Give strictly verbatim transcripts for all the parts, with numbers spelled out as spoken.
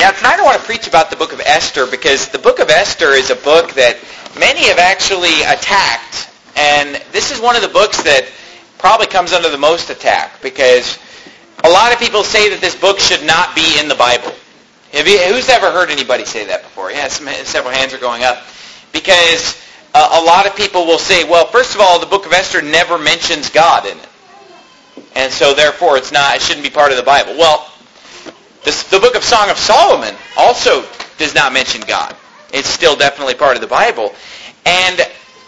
Now, tonight I want to preach about the book of Esther because the book of Esther is a book that many have actually attacked. And this is one of the books that probably comes under the most attack because a lot of people say that this book should not be in the Bible. Have you, who's ever heard anybody say that before? Yeah, some, several hands are going up. Because uh, a lot of people will say, well, first of all, the book of Esther never mentions God in it. And so therefore it's not, it shouldn't be part of the Bible. Well, this, the book of Song of Solomon also does not mention God. It's still definitely part of the Bible. And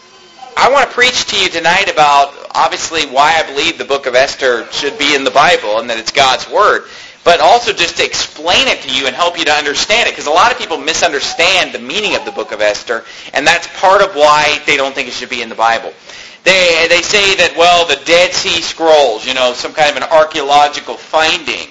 I want to preach to you tonight about, obviously, why I believe the book of Esther should be in the Bible and that it's God's Word, but also just to explain it to you and help you to understand it, because a lot of people misunderstand the meaning of the book of Esther, and that's part of why they don't think it should be in the Bible. They they say that, well, the Dead Sea Scrolls, you know, some kind of an archaeological finding,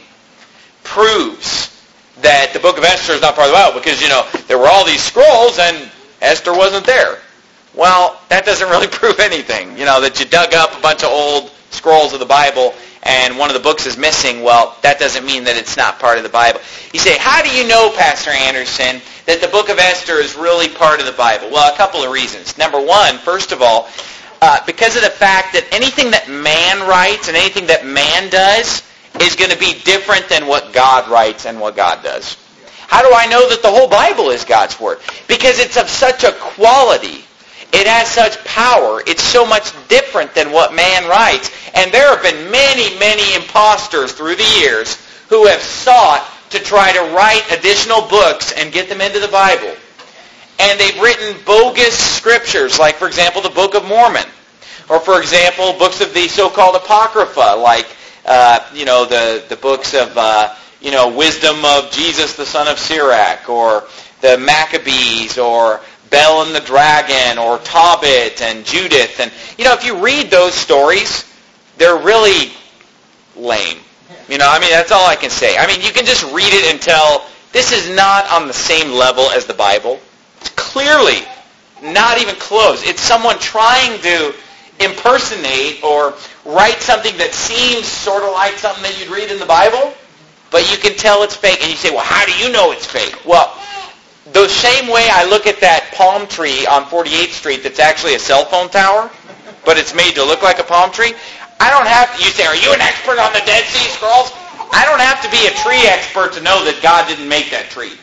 proves that the book of Esther is not part of the Bible because, you know, there were all these scrolls and Esther wasn't there. Well, that doesn't really prove anything. You know, that you dug up a bunch of old scrolls of the Bible and one of the books is missing. Well, that doesn't mean that it's not part of the Bible. You say, how do you know, Pastor Anderson, that the book of Esther is really part of the Bible? Well, a couple of reasons. Number one, first of all, uh, because of the fact that anything that man writes and anything that man does is going to be different than what God writes and what God does. How do I know that the whole Bible is God's Word? Because it's of such a quality. It has such power. It's so much different than what man writes. And there have been many, many imposters through the years who have sought to try to write additional books and get them into the Bible. And they've written bogus scriptures, like, for example, the Book of Mormon. Or, for example, books of the so-called Apocrypha, like, uh, you know, the, the books of, uh, you know, Wisdom of Jesus, the son of Sirach, or the Maccabees, or Bel and the Dragon, or Tobit and Judith. And, you know, if you read those stories, they're really lame. You know, I mean, that's all I can say. I mean, you can just read it and tell this is not on the same level as the Bible. It's clearly not even close. It's someone trying to impersonate or write something that seems sort of like something that you'd read in the Bible, but you can tell it's fake. And you say, well, how do you know it's fake? Well, the same way I look at that palm tree on forty-eighth Street that's actually a cell phone tower, but it's made to look like a palm tree, I don't have to, you say, are you an expert on the Dead Sea Scrolls? I don't have to be a tree expert to know that God didn't make that tree.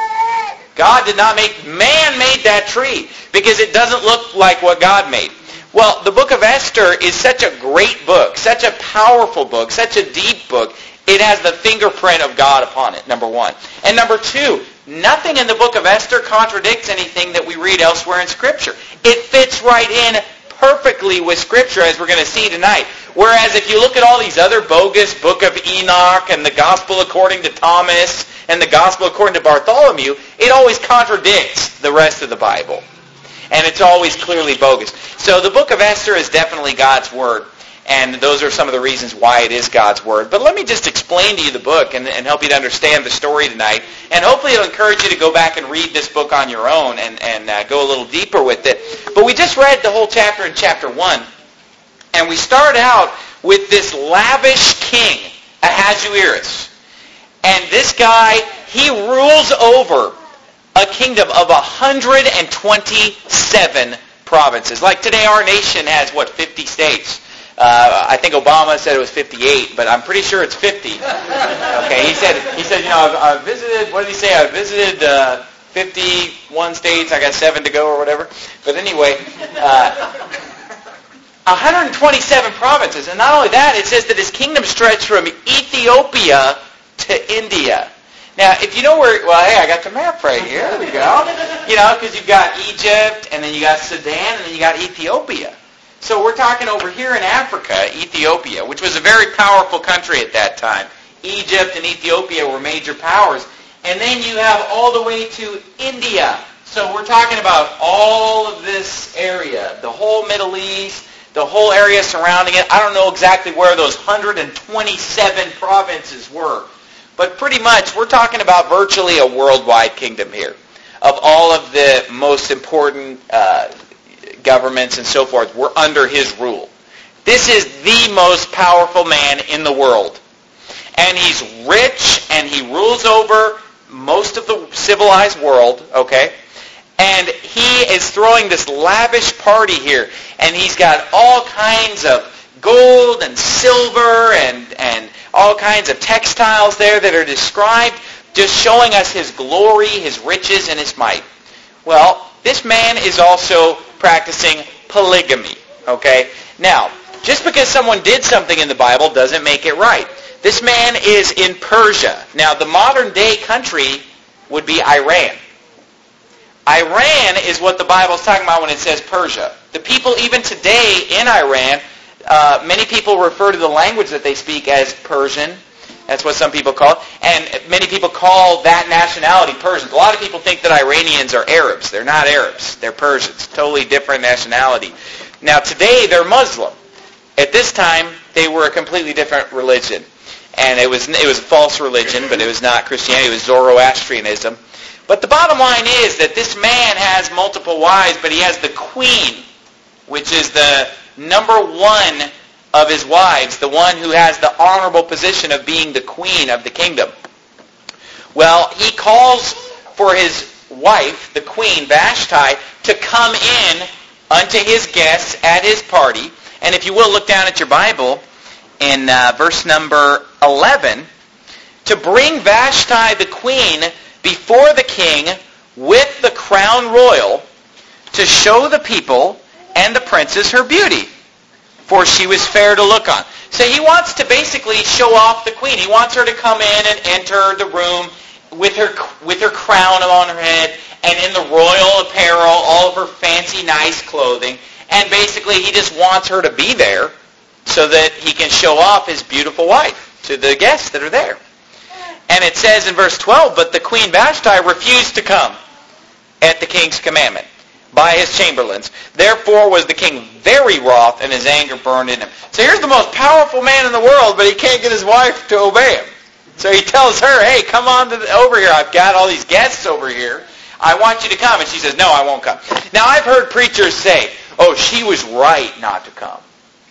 God did not make, man made that tree because it doesn't look like what God made. Well, the book of Esther is such a great book, such a powerful book, such a deep book. It has the fingerprint of God upon it, number one. And number two, nothing in the book of Esther contradicts anything that we read elsewhere in Scripture. It fits right in perfectly with Scripture, as we're going to see tonight. Whereas if you look at all these other bogus Book of Enoch and the Gospel according to Thomas and the Gospel according to Bartholomew, it always contradicts the rest of the Bible. And it's always clearly bogus. So the book of Esther is definitely God's Word. And those are some of the reasons why it is God's Word. But let me just explain to you the book and, and help you to understand the story tonight. And hopefully it'll encourage you to go back and read this book on your own and, and uh, go a little deeper with it. But we just read the whole chapter in chapter one. And we start out with this lavish king, Ahasuerus. And this guy, he rules over a kingdom of one hundred twenty-seven provinces. Like today our nation has, what, fifty states. Uh, I think Obama said it was fifty-eight, but I'm pretty sure it's fifty. Okay, he said, he said, you know, I've, I've visited, what did he say? I've visited uh, fifty-one states. I got seven to go or whatever. But anyway, uh, one hundred twenty-seven provinces. And not only that, it says that his kingdom stretched from Ethiopia to India. Now, if you know where, well, hey, I got the map right here. There we go. You know, because you've got Egypt, and then you got Sudan, and then you got Ethiopia. So we're talking over here in Africa, Ethiopia, which was a very powerful country at that time. Egypt and Ethiopia were major powers. And then you have all the way to India. So we're talking about all of this area, the whole Middle East, the whole area surrounding it. I don't know exactly where those one hundred twenty-seven provinces were. But pretty much we're talking about virtually a worldwide kingdom here of all of the most important uh governments and so forth were under his rule. This is the most powerful man in the world. And he's rich, and he rules over most of the civilized world, okay? And he is throwing this lavish party here. And he's got all kinds of gold and silver and, and all kinds of textiles there that are described, just showing us his glory, his riches, and his might. Well, this man is also practicing polygamy, okay? Now, just because someone did something in the Bible doesn't make it right. This man is in Persia. Now, the modern day country would be Iran. Iran is what the Bible is talking about when it says Persia. The people even today in Iran, uh, many people refer to the language that they speak as Persian. That's what some people call it. And many people call that nationality Persians. A lot of people think that Iranians are Arabs. They're not Arabs. They're Persians. Totally different nationality. Now today they're Muslim. At this time they were a completely different religion. And it was, it was a false religion, but it was not Christianity. It was Zoroastrianism. But the bottom line is that this man has multiple wives, but he has the queen, which is the number one of his wives, the one who has the honorable position of being the queen of the kingdom. Well, he calls for his wife, the queen, Vashti, to come in unto his guests at his party. And if you will, look down at your Bible in uh, verse number eleven, to bring Vashti the queen before the king with the crown royal, to show the people and the princes her beauty, for she was fair to look on. So he wants to basically show off the queen. He wants her to come in and enter the room with her with her crown on her head and in the royal apparel, all of her fancy, nice clothing. And basically he just wants her to be there so that he can show off his beautiful wife to the guests that are there. And it says in verse twelve, but the queen Vashti refused to come at the king's commandment by his chamberlains. Therefore was the king very wroth, and his anger burned in him. So here's the most powerful man in the world, but he can't get his wife to obey him. So he tells her, hey, come on to the, over here. I've got all these guests over here. I want you to come. And she says, no, I won't come. Now I've heard preachers say, oh, she was right not to come.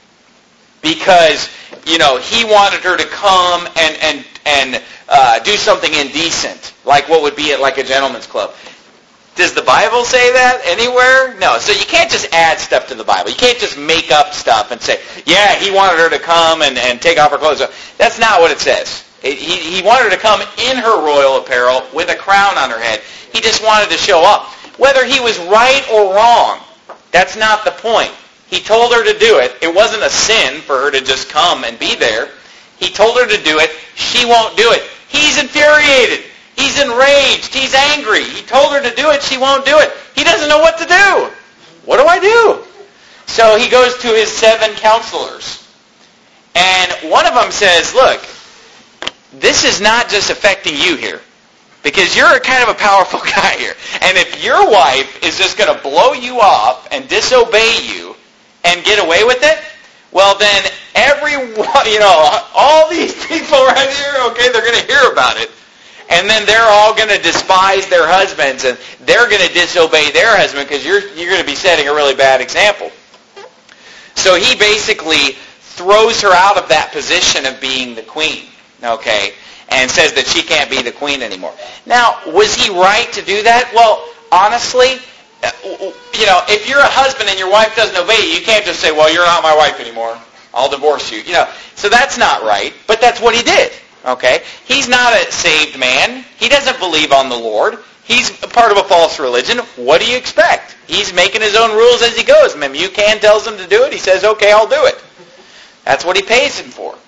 Because, you know, he wanted her to come and, and, and uh, do something indecent, like what would be at like a gentleman's club. Does the Bible say that anywhere? No. So you can't just add stuff to the Bible. You can't just make up stuff and say, yeah, he wanted her to come and, and take off her clothes. That's not what it says. It, he, he wanted her to come in her royal apparel with a crown on her head. He just wanted to show up. Whether he was right or wrong, that's not the point. He told her to do it. It wasn't a sin for her to just come and be there. He told her to do it. She won't do it. He's infuriated. He's enraged. He's angry. He told her to do it. She won't do it. He doesn't know what to do. What do I do? So he goes to his seven counselors. And one of them says, look, this is not just affecting you here. Because you're kind of a powerful guy here. And if your wife is just going to blow you off and disobey you and get away with it, well then everyone, you know, all these people right here, okay, they're going to hear about it. And then they're all going to despise their husbands, and they're going to disobey their husband because you're you're going to be setting a really bad example. So he basically throws her out of that position of being the queen, okay, and says that she can't be the queen anymore. Now, was he right to do that? Well, honestly, you know, if you're a husband and your wife doesn't obey you, you can't just say, well, you're not my wife anymore. I'll divorce you. You know, so that's not right, but that's what he did. Okay? He's not a saved man. He doesn't believe on the Lord. He's a part of a false religion. What do you expect? He's making his own rules as he goes. Memucan tells him to do it. He says, okay, I'll do it. That's what he pays him for.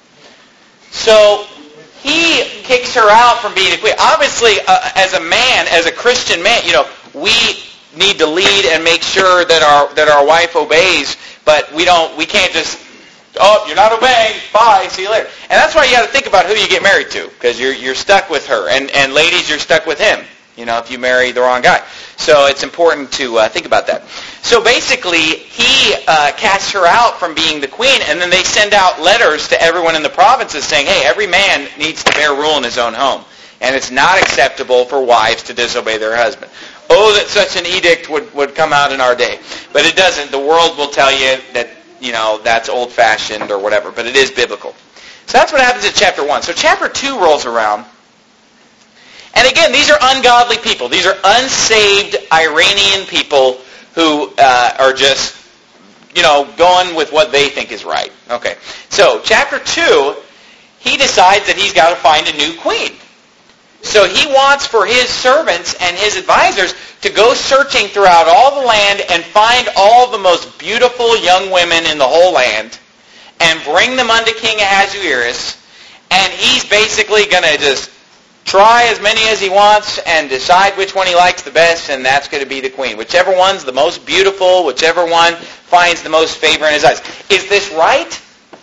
So he kicks her out from being a queen. Obviously, uh, as a man, as a Christian man, you know, we need to lead and make sure that our that our wife obeys, but we don't. We can't just, oh, you're not obeying, bye, see you later. And that's why you got to think about who you get married to, because you're you're stuck with her, and and ladies, you're stuck with him. You know, if you marry the wrong guy. So it's important to uh, think about that. So basically, he uh, casts her out from being the queen, and then they send out letters to everyone in the provinces saying, hey, every man needs to bear rule in his own home, and it's not acceptable for wives to disobey their husband. Oh, that such an edict would, would come out in our day. But it doesn't. The world will tell you that, you know, that's old-fashioned or whatever, but it is biblical. So that's what happens in chapter one. So chapter two rolls around, and again, again, these are ungodly people. These are unsaved Iranian people who uh, are just, you know, going with what they think is right. Okay. So, chapter two, he decides that he's got to find a new queen. So he wants for his servants and his advisors to go searching throughout all the land and find all the most beautiful young women in the whole land and bring them unto King Ahasuerus. And he's basically going to just try as many as he wants and decide which one he likes the best, and that's going to be the queen. Whichever one's the most beautiful, whichever one finds the most favor in his eyes. Is this right?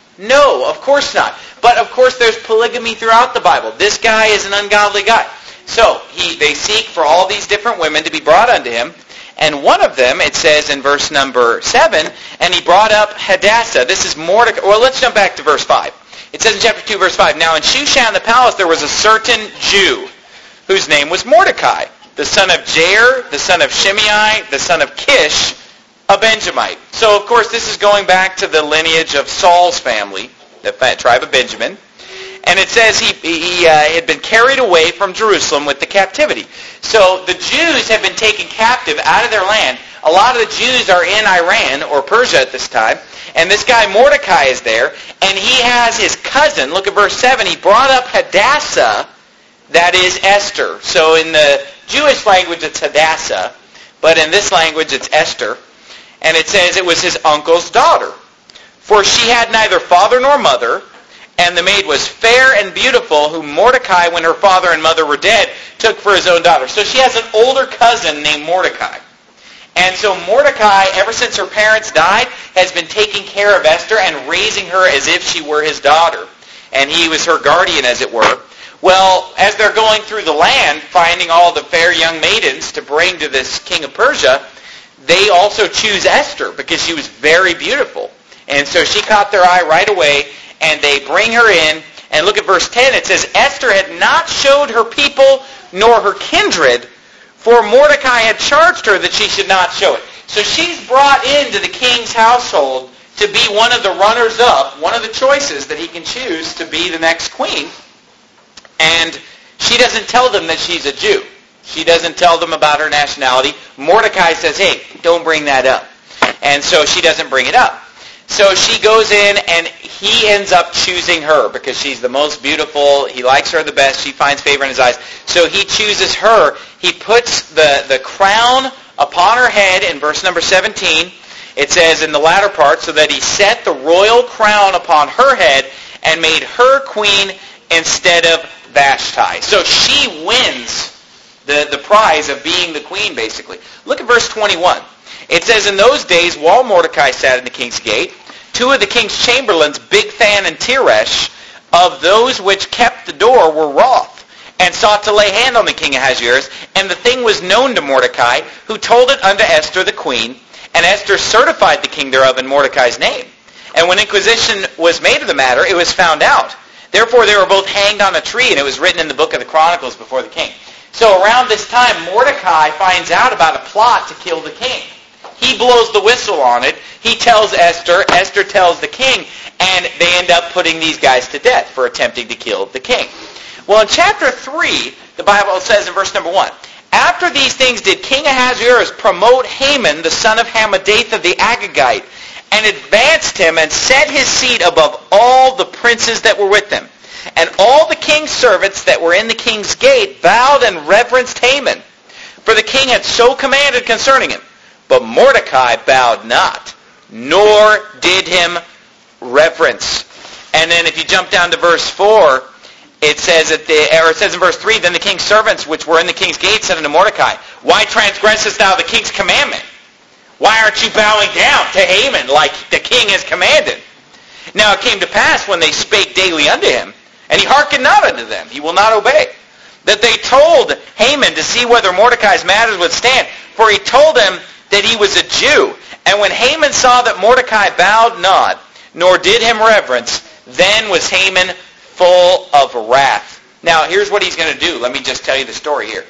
No, of course not. But of course there's polygamy throughout the Bible. This guy is an ungodly guy. So he, they seek for all these different women to be brought unto him. And one of them, it says in verse number seven, and he brought up Hadassah. This is Mordecai. Well, let's jump back to verse five. It says in chapter two, verse five, Now in Shushan the palace there was a certain Jew, whose name was Mordecai, the son of Jair, the son of Shimei, the son of Kish, a Benjamite. So, of course, this is going back to the lineage of Saul's family, the tribe of Benjamin. And it says he, he uh, had been carried away from Jerusalem with the captivity. So the Jews have been taken captive out of their land. A lot of the Jews are in Iran or Persia at this time. And this guy Mordecai is there. And he has his cousin. Look at verse seven. He brought up Hadassah, that is Esther. So in the Jewish language it's Hadassah. But in this language it's Esther. And it says it was his uncle's daughter. For she had neither father nor mother, and the maid was fair and beautiful, whom Mordecai, when her father and mother were dead, took for his own daughter. So she has an older cousin named Mordecai. And so Mordecai, ever since her parents died, has been taking care of Esther and raising her as if she were his daughter. And he was her guardian, as it were. Well, as they're going through the land, finding all the fair young maidens to bring to this king of Persia, they also choose Esther because she was very beautiful. And so she caught their eye right away, and they bring her in. And look at verse ten. It says, Esther had not showed her people nor her kindred, for Mordecai had charged her that she should not show it. So she's brought into the king's household to be one of the runners-up, one of the choices that he can choose to be the next queen. And she doesn't tell them that she's a Jew. She doesn't tell them about her nationality. Mordecai says, hey, don't bring that up. And so she doesn't bring it up. So she goes in, and he ends up choosing her because she's the most beautiful. He likes her the best. She finds favor in his eyes. So he chooses her. He puts the, the crown upon her head in verse number seventeen. It says in the latter part, so that he set the royal crown upon her head and made her queen instead of Vashti. So she wins the, the prize of being the queen, basically. Look at verse twenty-one. It says, in those days, while Mordecai sat in the king's gate, two of the king's chamberlains, Bigthan and Teresh, of those which kept the door, were wroth, and sought to lay hand on the king Ahasuerus. And the thing was known to Mordecai, who told it unto Esther the queen. And Esther certified the king thereof in Mordecai's name. And when inquisition was made of the matter, it was found out. Therefore they were both hanged on a tree, and it was written in the book of the Chronicles before the king. So around this time, Mordecai finds out about a plot to kill the king. He blows the whistle on it. He tells Esther. Esther tells the king. And they end up putting these guys to death for attempting to kill the king. Well, in chapter three, the Bible says in verse number one, after these things did King Ahasuerus promote Haman, the son of Hammedatha the Agagite, and advanced him and set his seat above all the princes that were with him. And all the king's servants that were in the king's gate bowed and reverenced Haman, for the king had so commanded concerning him. But Mordecai bowed not, nor did him reverence. And then if you jump down to verse four, it says at the, or it says in verse three, then the king's servants which were in the king's gate said unto Mordecai, why transgressest thou the king's commandment? Why aren't you bowing down to Haman like the king has commanded? Now it came to pass when they spake daily unto him, and he hearkened not unto them, he will not obey, that they told Haman to see whether Mordecai's matters would stand. For he told them that he was a Jew. And when Haman saw that Mordecai bowed not, nor did him reverence, then was Haman full of wrath. Now, here's what he's going to do. Let me just tell you the story here.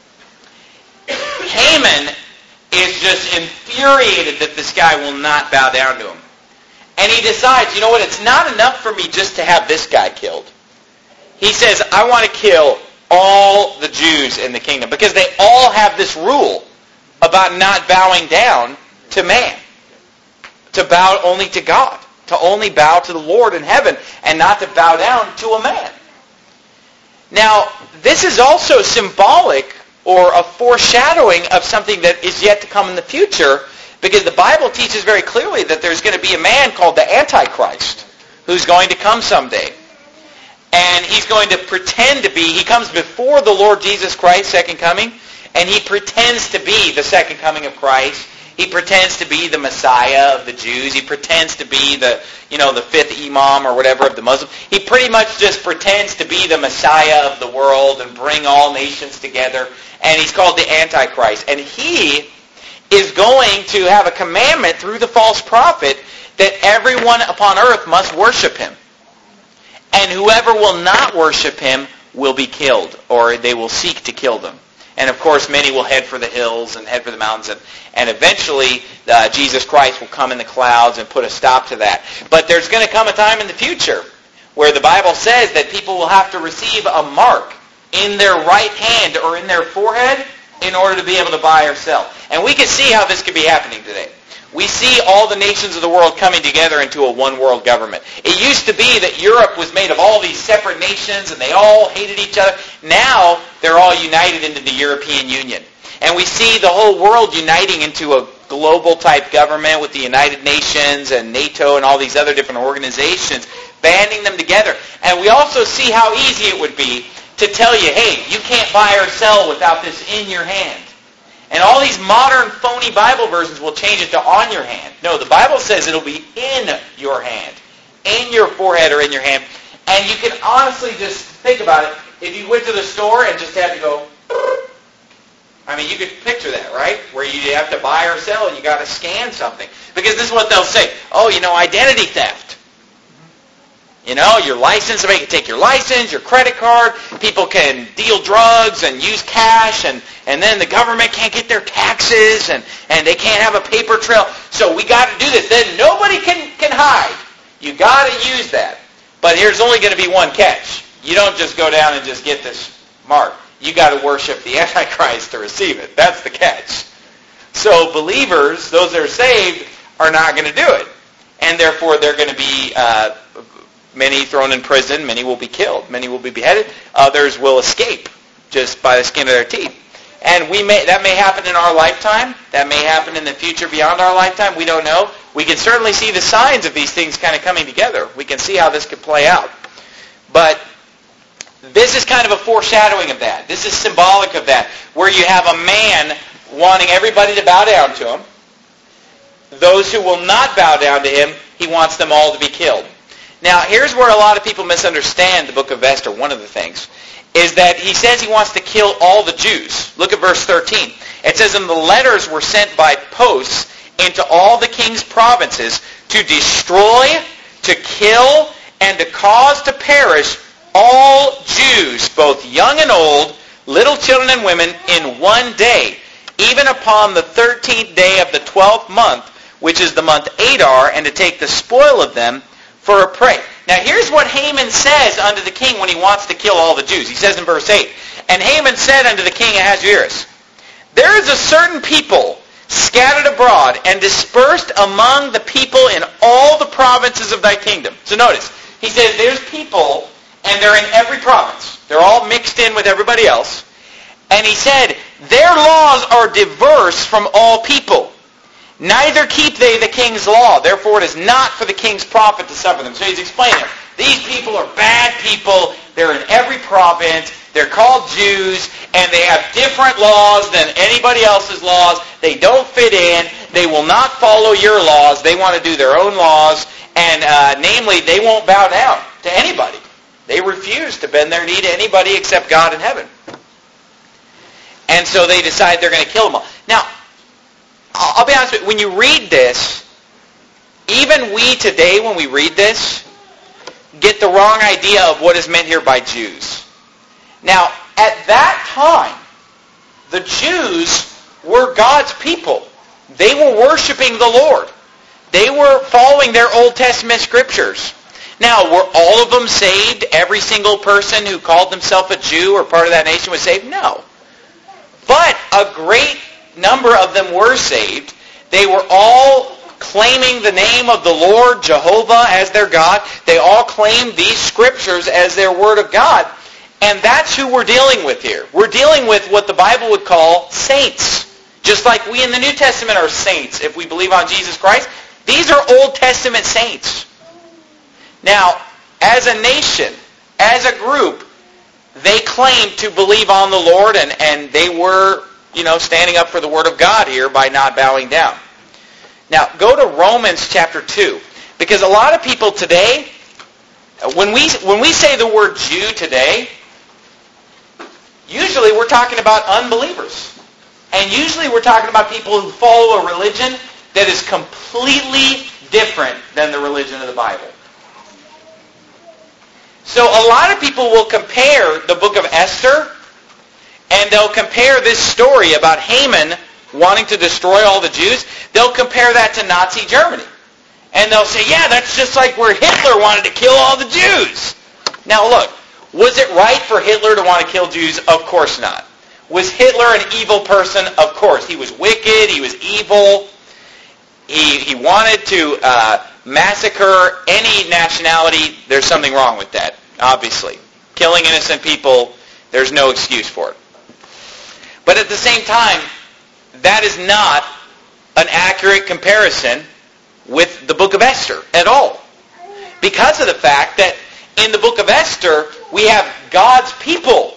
Haman is just infuriated that this guy will not bow down to him. And he decides, you know what, it's not enough for me just to have this guy killed. He says, I want to kill all the Jews Jews in the kingdom, because they all have this rule about not bowing down to man, to bow only to God, to only bow to the Lord in heaven, and not to bow down to a man. Now, this is also symbolic or a foreshadowing of something that is yet to come in the future, because the Bible teaches very clearly that there's going to be a man called the Antichrist who's going to come someday. And he's going to pretend to be, he comes before the Lord Jesus Christ's second coming, and he pretends to be the second coming of Christ. He pretends to be the Messiah of the Jews. He pretends to be the, you know, the fifth Imam or whatever of the Muslims. He pretty much just pretends to be the Messiah of the world and bring all nations together. And he's called the Antichrist. And he is going to have a commandment through the false prophet that everyone upon earth must worship him. And whoever will not worship him will be killed, or they will seek to kill them. And of course, many will head for the hills and head for the mountains, and, and eventually uh, Jesus Christ will come in the clouds and put a stop to that. But there's going to come a time in the future where the Bible says that people will have to receive a mark in their right hand or in their forehead in order to be able to buy or sell. And we can see how this could be happening today. We see all the nations of the world coming together into a one-world government. It used to be that Europe was made of all these separate nations and they all hated each other. Now they're all united into the European Union. And we see the whole world uniting into a global-type government with the United Nations and NATO and all these other different organizations, banding them together. And we also see how easy it would be to tell you, hey, you can't buy or sell without this in your hand. And all these modern phony Bible versions will change it to on your hand. No, the Bible says it'll be in your hand, in your forehead or in your hand. And you can honestly just think about it. If you went to the store and just had to go, I mean, you could picture that, right? Where you have to buy or sell and you got to scan something. Because this is what they'll say. Oh, you know, identity theft. You know, your license, somebody can take your license, your credit card, people can deal drugs and use cash, and, and then the government can't get their taxes, and, and they can't have a paper trail. So we got to do this. Then nobody can, can hide. You got to use that. But here's only going to be one catch. You don't just go down and just get this mark. You got to worship the Antichrist to receive it. That's the catch. So believers, those that are saved, are not going to do it. And therefore they're going to be... Uh, Many thrown in prison, many will be killed, many will be beheaded, others will escape just by the skin of their teeth. And we may that may happen in our lifetime, that may happen in the future beyond our lifetime, we don't know. We can certainly see the signs of these things kind of coming together. We can see how this could play out. But this is kind of a foreshadowing of that. This is symbolic of that, where you have a man wanting everybody to bow down to him. Those who will not bow down to him, he wants them all to be killed. Now, here's where a lot of people misunderstand the book of Esther. One of the things is that he says he wants to kill all the Jews. Look at verse thirteen. It says, and the letters were sent by posts into all the king's provinces to destroy, to kill, and to cause to perish all Jews, both young and old, little children and women, in one day, even upon the thirteenth day of the twelfth month, which is the month Adar, and to take the spoil of them for a prey. Now here's what Haman says unto the king when he wants to kill all the Jews. He says in verse eight, and Haman said unto the king Ahasuerus, there is a certain people scattered abroad and dispersed among the people in all the provinces of thy kingdom. So notice, he says there's people and they're in every province. They're all mixed in with everybody else. And he said, their laws are diverse from all people. Neither keep they the king's law. Therefore it is not for the king's profit to suffer them. So he's explaining it. These people are bad people. They're in every province. They're called Jews. And they have different laws than anybody else's laws. They don't fit in. They will not follow your laws. They want to do their own laws. And uh, namely, they won't bow down to anybody. They refuse to bend their knee to anybody except God in heaven. And so they decide they're going to kill them all. Now, I'll be honest with you, when you read this, even we today, when we read this, get the wrong idea of what is meant here by Jews. Now, at that time, the Jews were God's people. They were worshiping the Lord. They were following their Old Testament scriptures. Now, were all of them saved? Every single person who called themselves a Jew or part of that nation was saved? No. a great number of them were saved. They were all claiming the name of the Lord Jehovah as their God. They all claimed these scriptures as their word of God. And that's who we're dealing with here. We're dealing with what the Bible would call saints. Just like we in the New Testament are saints if we believe on Jesus Christ. These are Old Testament saints. Now, as a nation, as a group, they claimed to believe on the Lord, and, and they were, you know, standing up for the Word of God here by not bowing down. Now, go to Romans chapter two. Because a lot of people today, when we when we say the word Jew today, usually we're talking about unbelievers. And usually we're talking about people who follow a religion that is completely different than the religion of the Bible. So a lot of people will compare the book of Esther, and they'll compare this story about Haman wanting to destroy all the Jews. They'll compare that to Nazi Germany. And they'll say, yeah, that's just like where Hitler wanted to kill all the Jews. Now look, was it right for Hitler to want to kill Jews? Of course not. Was Hitler an evil person? Of course. He was wicked. He was evil. He, he wanted to uh, massacre any nationality. There's something wrong with that, obviously. Killing innocent people, there's no excuse for it. But at the same time, that is not an accurate comparison with the book of Esther at all. Because of the fact that in the book of Esther, we have God's people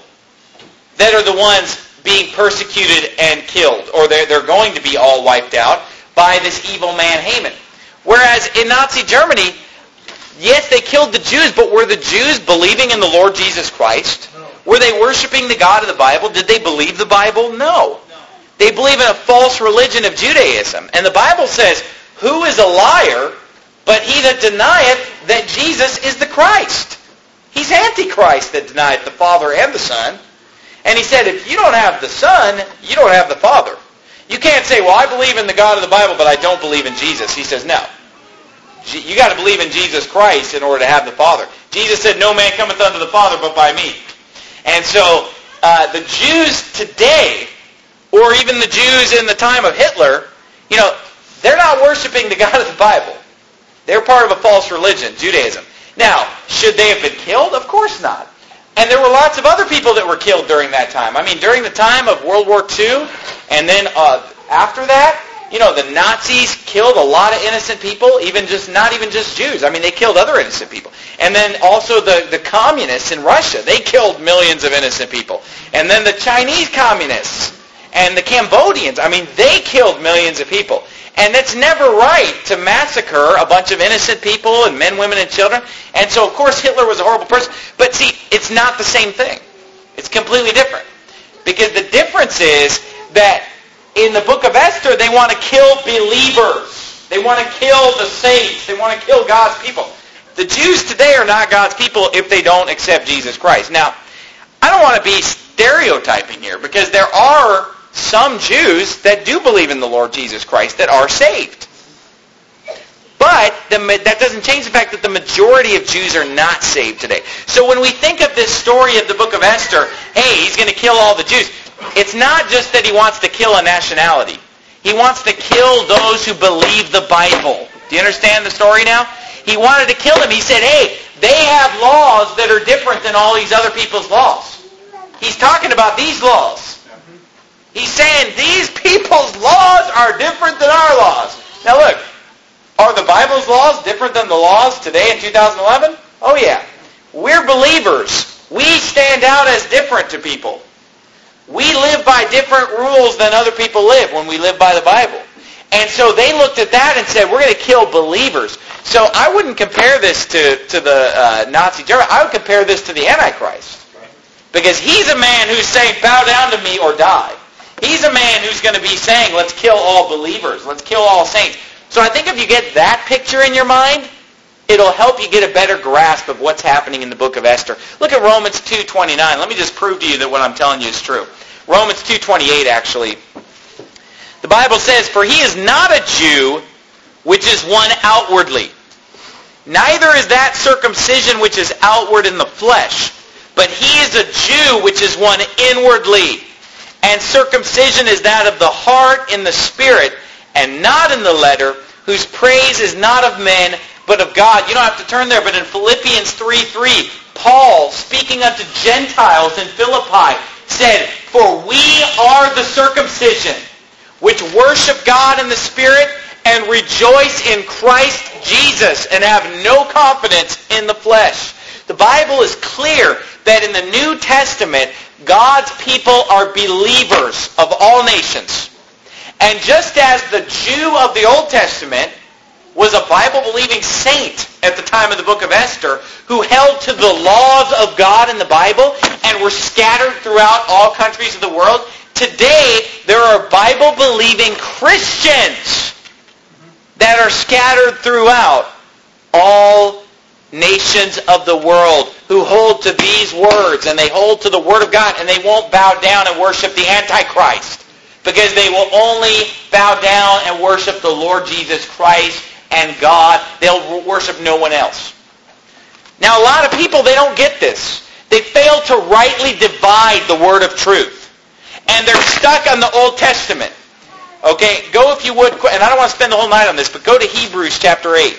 that are the ones being persecuted and killed, or they're, they're going to be all wiped out by this evil man Haman. Whereas in Nazi Germany, yes, they killed the Jews, but were the Jews believing in the Lord Jesus Christ? No. Were they worshiping the God of the Bible? Did they believe the Bible? No. no. They believe in a false religion of Judaism. And the Bible says, who is a liar but he that denieth that Jesus is the Christ? He's Antichrist that denieth the Father and the Son. And he said, if you don't have the Son, you don't have the Father. You can't say, well, I believe in the God of the Bible, but I don't believe in Jesus. He says, no. You got to believe in Jesus Christ in order to have the Father. Jesus said, no man cometh unto the Father but by me. And so uh, the Jews today, or even the Jews in the time of Hitler, you know, they're not worshiping the God of the Bible. They're part of a false religion, Judaism. Now, should they have been killed? Of course not. And there were lots of other people that were killed during that time. I mean, during the time of World War Two, and then uh, after that, you know, the Nazis killed a lot of innocent people, even just not even just Jews. I mean, they killed other innocent people. And then also the, the communists in Russia, they killed millions of innocent people. And then the Chinese communists and the Cambodians, I mean, they killed millions of people. And it's never right to massacre a bunch of innocent people and men, women, and children. And so, of course, Hitler was a horrible person. But see, it's not the same thing. It's completely different. Because the difference is that in the book of Esther, they want to kill believers. They want to kill the saints. They want to kill God's people. The Jews today are not God's people if they don't accept Jesus Christ. Now, I don't want to be stereotyping here, because there are some Jews that do believe in the Lord Jesus Christ that are saved. But the, that doesn't change the fact that the majority of Jews are not saved today. So when we think of this story of the book of Esther, hey, he's going to kill all the Jews. It's not just that he wants to kill a nationality. He wants to kill those who believe the Bible. Do you understand the story now? He wanted to kill them. He said, hey, they have laws that are different than all these other people's laws. He's talking about these laws. He's saying these people's laws are different than our laws. Now look, are the Bible's laws different than the laws today in two thousand eleven? Oh yeah. We're believers. We stand out as different to people. We live by different rules than other people live when we live by the Bible. And so they looked at that and said, we're going to kill believers. So I wouldn't compare this to, to the uh, Nazi Germany. I would compare this to the Antichrist. Because he's a man who's saying, bow down to me or die. He's a man who's going to be saying, let's kill all believers. Let's kill all saints. So I think if you get that picture in your mind, it'll help you get a better grasp of what's happening in the book of Esther. Look at Romans two twenty-nine. Let me just prove to you that what I'm telling you is true. Romans two twenty-eight, actually. The Bible says, for he is not a Jew, which is one outwardly. Neither is that circumcision which is outward in the flesh. But he is a Jew, which is one inwardly. And circumcision is that of the heart in the spirit, and not in the letter, whose praise is not of men, but of God. You don't have to turn there, but in Philippians three three, Paul, speaking unto Gentiles in Philippi, said, "For we are the circumcision, which worship God in the Spirit, and rejoice in Christ Jesus, and have no confidence in the flesh." The Bible is clear that in the New Testament, God's people are believers of all nations. And just as the Jew of the Old Testament was a Bible-believing saint at the time of the book of Esther, who held to the laws of God in the Bible and were scattered throughout all countries of the world, today there are Bible-believing Christians that are scattered throughout all nations of the world who hold to these words, and they hold to the Word of God, and they won't bow down and worship the Antichrist, because they will only bow down and worship the Lord Jesus Christ and God. They'll worship no one else. Now, a lot of people, they don't get this. They fail to rightly divide the word of truth, and they're stuck on the Old Testament. Okay, go if you would, and I don't want to spend the whole night on this, but go to Hebrews chapter eight.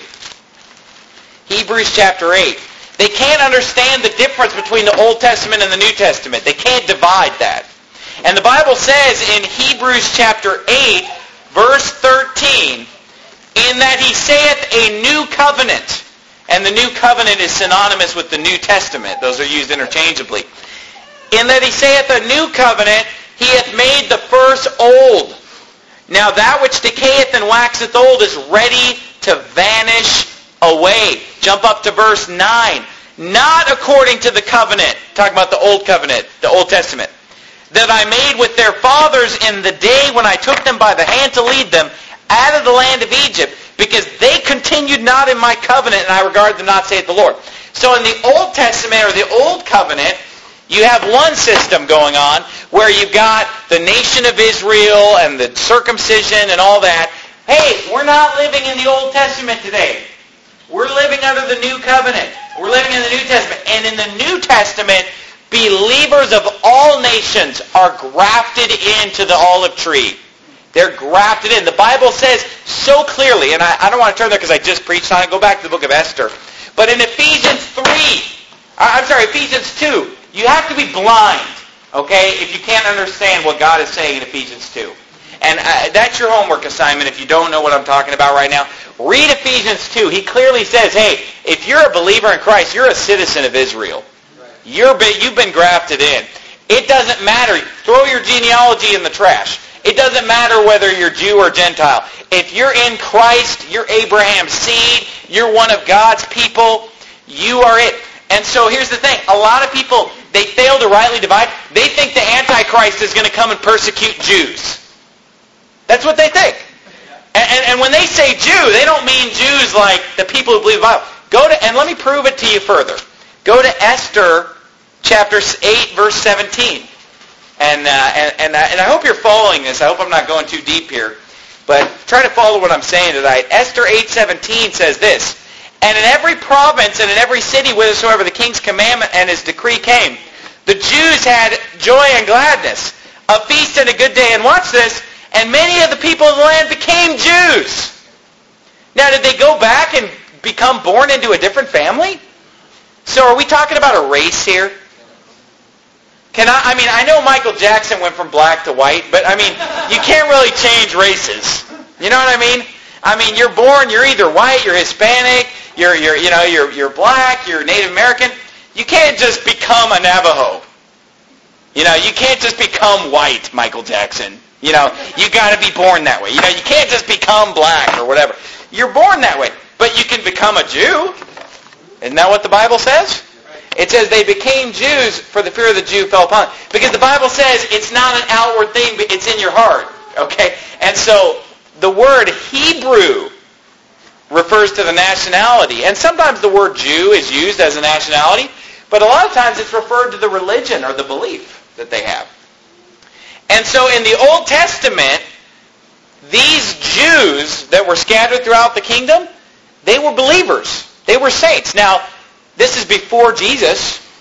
Hebrews chapter eight. They can't understand the difference between the Old Testament and the New Testament. They can't divide that. And the Bible says in Hebrews chapter eight, verse thirteen, "In that he saith a new covenant," and the new covenant is synonymous with the New Testament. Those are used interchangeably. "In that he saith a new covenant, he hath made the first old. Now that which decayeth and waxeth old is ready to vanish away." Jump up to verse nine. "Not according to the covenant," talking about the Old Covenant, the Old Testament, "that I made with their fathers in the day when I took them by the hand to lead them out of the land of Egypt, because they continued not in my covenant, and I regard them not, saith the Lord." So in the Old Testament, or the Old Covenant, you have one system going on where you've got the nation of Israel and the circumcision and all that. Hey, we're not living in the Old Testament today. We're living under the New Covenant. We're living in the New Testament. And in the New Testament, believers of all nations are grafted into the olive tree. They're grafted in. The Bible says so clearly, and I, I don't want to turn there because I just preached on it. Go back to the book of Esther. But in Ephesians three, I'm sorry, Ephesians two, you have to be blind, okay, if you can't understand what God is saying in Ephesians two. And uh, that's your homework assignment if you don't know what I'm talking about right now. Read Ephesians two. He clearly says, hey, if you're a believer in Christ, you're a citizen of Israel. You're be, you've been grafted in. It doesn't matter. Throw your genealogy in the trash. It doesn't matter whether you're Jew or Gentile. If you're in Christ, you're Abraham's seed, you're one of God's people, you are it. And so here's the thing. A lot of people, they fail to rightly divide. They think the Antichrist is going to come and persecute Jews. That's what they think. And, and, and when they say Jew, they don't mean Jews like the people who believe the Bible. Go to, and let me prove it to you further. Go to Esther chapter eight, verse seventeen. And, uh, and, and, uh, and I hope you're following this. I hope I'm not going too deep here. But try to follow what I'm saying tonight. Esther eight seventeen says this, "And in every province and in every city whithersoever the king's commandment and his decree came, the Jews had joy and gladness, a feast and a good day." And watch this. "And many of the people of the land became Jews." Now, did they go back and become born into a different family? So are we talking about a race here? Can I, I mean, I know Michael Jackson went from black to white, but I mean, you can't really change races. You know what I mean? I mean, you're born, you're either white, you're Hispanic, you're, you're, you know, you're, you're black, you're Native American. You can't just become a Navajo. You know, you can't just become white, Michael Jackson. You know, you got to be born that way. You know, you can't just become black or whatever. You're born that way, but you can become a Jew. Isn't that what the Bible says? It says they became Jews, for the fear of the Jew fell upon them. Because the Bible says it's not an outward thing, but it's in your heart. Okay? And so the word Hebrew refers to the nationality. And sometimes the word Jew is used as a nationality, but a lot of times it's referred to the religion or the belief that they have. And so in the Old Testament, these Jews that were scattered throughout the kingdom, they were believers. They were saints. Now, this is before Jesus,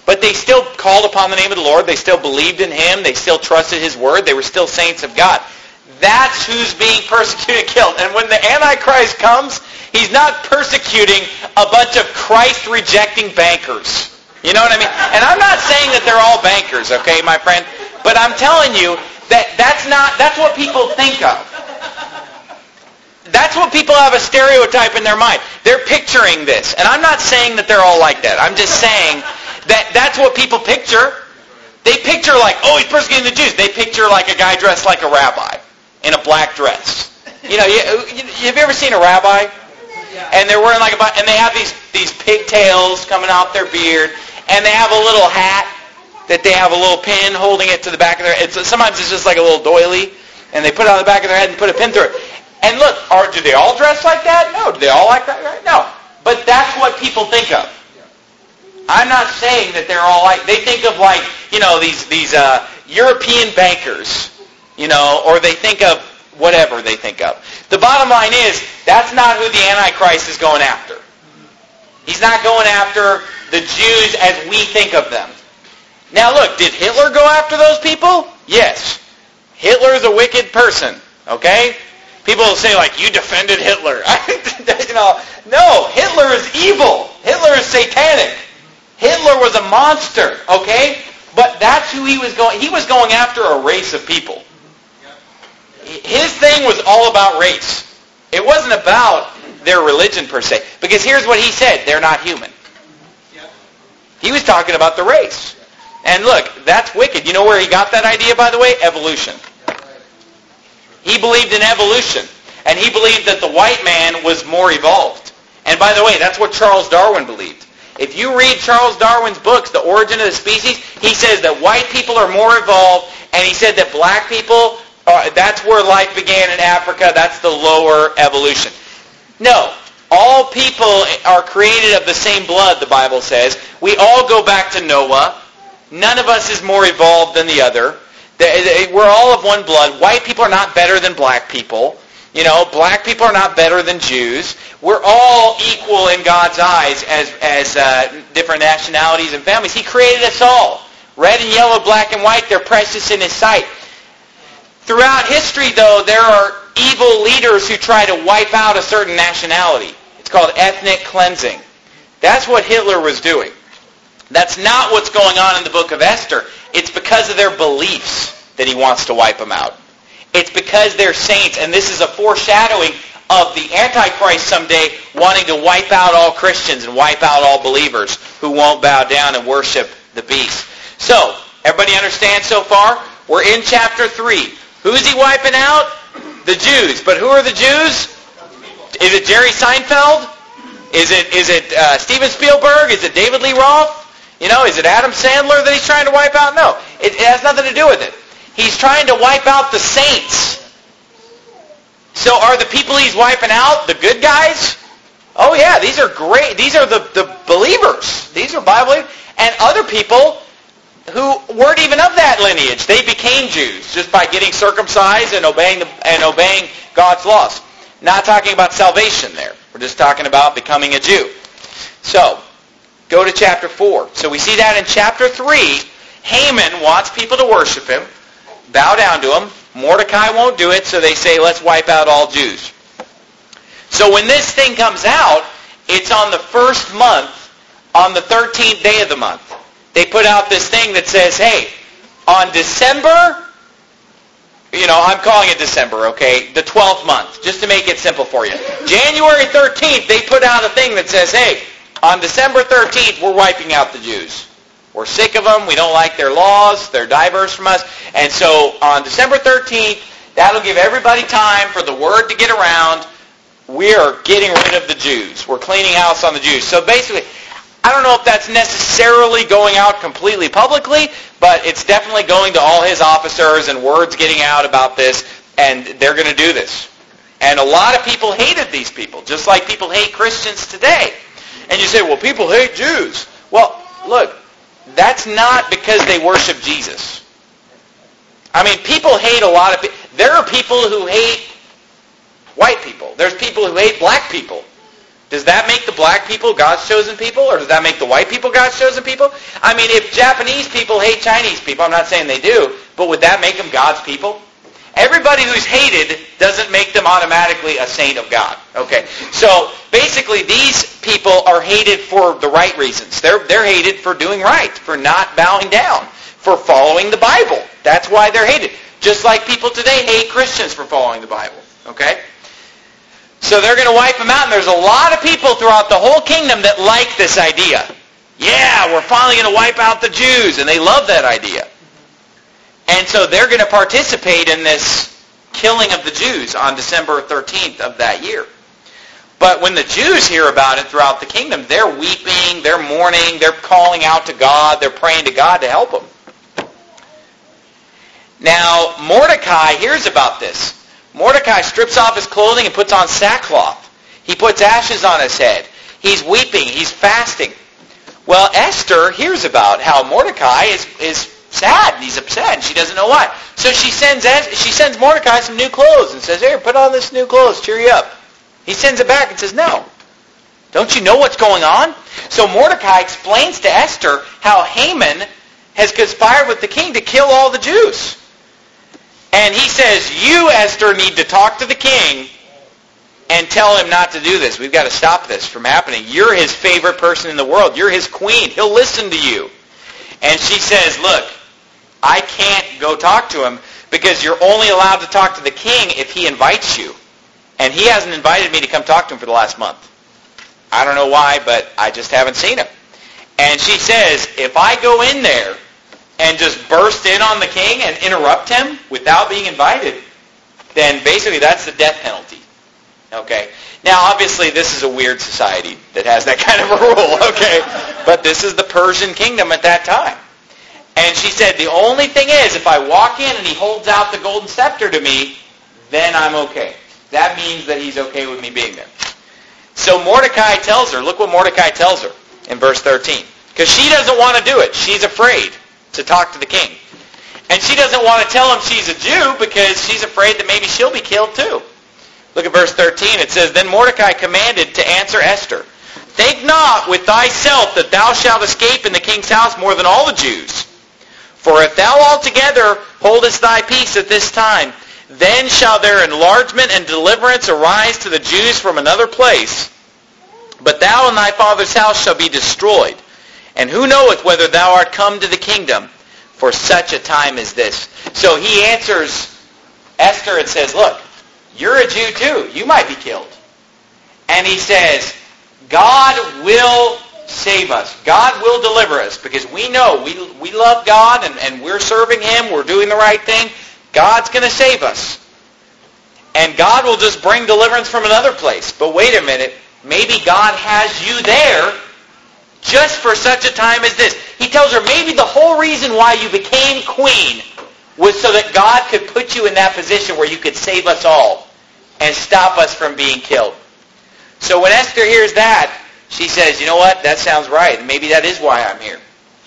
But they still called upon the name of the Lord. They still believed in Him. They still trusted His word. They were still saints of God. That's who's being persecuted and killed. And when the Antichrist comes, he's not persecuting a bunch of Christ-rejecting bankers. You know what I mean? And I'm not saying that they're all bankers, okay, my friend? But I'm telling you that that's not, that's what people think of. That's what people have a stereotype in their mind. They're picturing this. And I'm not saying that they're all like that. I'm just saying that that's what people picture. They picture like, oh, he's persecuting the Jews. They picture like a guy dressed like a rabbi in a black dress. You know, you, you, have you ever seen a rabbi? And they're wearing like a, and they have these, these pigtails coming off their beard, and they have a little hat that they have a little pin holding it to the back of their head. It's, sometimes it's just like a little doily, and they put it on the back of their head and put a pin through it. And look, are, do they all dress like that? No. Do they all like that? No. But that's what people think of. I'm not saying that they're all like, they think of like, you know, these, these uh, European bankers, you know, or they think of whatever they think of. The bottom line is, that's not who the Antichrist is going after. He's not going after the Jews as we think of them. Now look, did Hitler go after those people? Yes. Hitler is a wicked person, okay? People will say, like, you defended Hitler. you know, no, Hitler is evil. Hitler is satanic. Hitler was a monster, okay? But that's who he was going, he was going after a race of people. His thing was all about race. It wasn't about their religion per se. Because here's what he said, they're not human. He was talking about the race. And look, that's wicked. You know where he got that idea, by the way? Evolution. He believed in evolution. And he believed that the white man was more evolved. And by the way, that's what Charles Darwin believed. If you read Charles Darwin's books, The Origin of the Species, he says that white people are more evolved, and he said that black people, are, that's where life began in Africa, that's the lower evolution. No. All people are created of the same blood, the Bible says. We all go back to Noah. None of us is more evolved than the other. We're all of one blood. White people are not better than black people. You know, black people are not better than Jews. We're all equal in God's eyes as, as uh, different nationalities and families. He created us all. Red and yellow, black and white, they're precious in His sight. Throughout history, though, there are evil leaders who try to wipe out a certain nationality. It's called ethnic cleansing. That's what Hitler was doing. That's not what's going on in the book of Esther. It's because of their beliefs that he wants to wipe them out. It's because they're saints, and this is a foreshadowing of the Antichrist someday wanting to wipe out all Christians and wipe out all believers who won't bow down and worship the beast. So, everybody understand so far? We're in chapter three. Who's he wiping out? The Jews. But who are the Jews? Is it Jerry Seinfeld? Is it is it uh, Steven Spielberg? Is it David Lee Roth? You know, is it Adam Sandler that he's trying to wipe out? No. It, it has nothing to do with it. He's trying to wipe out the saints. So are the people he's wiping out the good guys? Oh yeah, these are great. These are the, the believers. These are Bible believers. And other people who weren't even of that lineage. They became Jews just by getting circumcised and obeying the, and obeying God's laws. Not talking about salvation there. We're just talking about becoming a Jew. So, go to chapter four. So we see that in chapter three, Haman wants people to worship him, bow down to him. Mordecai won't do it, so they say, let's wipe out all Jews. So when this thing comes out, it's on the first month, on the thirteenth day of the month. They put out this thing that says, hey, on December, you know, I'm calling it December, okay, the twelfth month, just to make it simple for you. January thirteenth, they put out a thing that says, hey, on December thirteenth, we're wiping out the Jews. We're sick of them. We don't like their laws. They're diverse from us. And so on December thirteenth, that'll give everybody time for the word to get around. We are getting rid of the Jews. We're cleaning house on the Jews. So basically, I don't know if that's necessarily going out completely publicly, but it's definitely going to all his officers and word's getting out about this, and they're going to do this. And a lot of people hated these people, just like people hate Christians today. And you say, well, people hate Jews. Well, look, that's not because they worship Jesus. I mean, people hate a lot of people. There are people who hate white people. There's people who hate black people. Does that make the black people God's chosen people, or does that make the white people God's chosen people? I mean, if Japanese people hate Chinese people, I'm not saying they do, but would that make them God's people? Everybody who's hated doesn't make them automatically a saint of God. Okay, so basically these people are hated for the right reasons. They're, they're hated for doing right, for not bowing down, for following the Bible. That's why they're hated. Just like people today hate Christians for following the Bible. Okay? So they're going to wipe them out, and there's a lot of people throughout the whole kingdom that like this idea. Yeah, we're finally going to wipe out the Jews, and they love that idea. And so they're going to participate in this killing of the Jews on December thirteenth of that year. But when the Jews hear about it throughout the kingdom, they're weeping, they're mourning, they're calling out to God, they're praying to God to help them. Now, Mordecai hears about this. Mordecai strips off his clothing and puts on sackcloth. He puts ashes on his head. He's weeping. He's fasting. Well, Esther hears about how Mordecai is, is sad and he's upset and she doesn't know why. So she sends she sends Mordecai some new clothes and says, here, put on this new clothes, cheer you up. He sends it back and says, no. Don't you know what's going on? So Mordecai explains to Esther how Haman has conspired with the king to kill all the Jews. And he says, you, Esther, need to talk to the king and tell him not to do this. We've got to stop this from happening. You're his favorite person in the world. You're his queen. He'll listen to you. And she says, look, I can't go talk to him because you're only allowed to talk to the king if he invites you. And he hasn't invited me to come talk to him for the last month. I don't know why, but I just haven't seen him. And she says, if I go in there and just burst in on the king and interrupt him without being invited, then basically that's the death penalty. Okay? Now, obviously, this is a weird society that has that kind of a rule, okay? But this is the Persian kingdom at that time. And she said, the only thing is, if I walk in and he holds out the golden scepter to me, then I'm okay. That means that he's okay with me being there. So Mordecai tells her, look what Mordecai tells her in verse thirteen. Because she doesn't want to do it. She's afraid to talk to the king. And she doesn't want to tell him she's a Jew because she's afraid that maybe she'll be killed too. Look at verse thirteen. It says, then Mordecai commanded to answer Esther, think not with thyself that thou shalt escape in the king's house more than all the Jews. For if thou altogether holdest thy peace at this time, then shall their enlargement and deliverance arise to the Jews from another place. But thou and thy father's house shall be destroyed. And who knoweth whether thou art come to the kingdom for such a time as this? So he answers Esther and says, look, you're a Jew too. You might be killed. And he says, God will save us. God will deliver us because we know we, we love God and, and we're serving him. We're doing the right thing. God's going to save us. And God will just bring deliverance from another place. But wait a minute. Maybe God has you there just for such a time as this. He tells her maybe the whole reason why you became queen was so that God could put you in that position where you could save us all and stop us from being killed. So when Esther hears that, she says, you know what, that sounds right. Maybe that is why I'm here.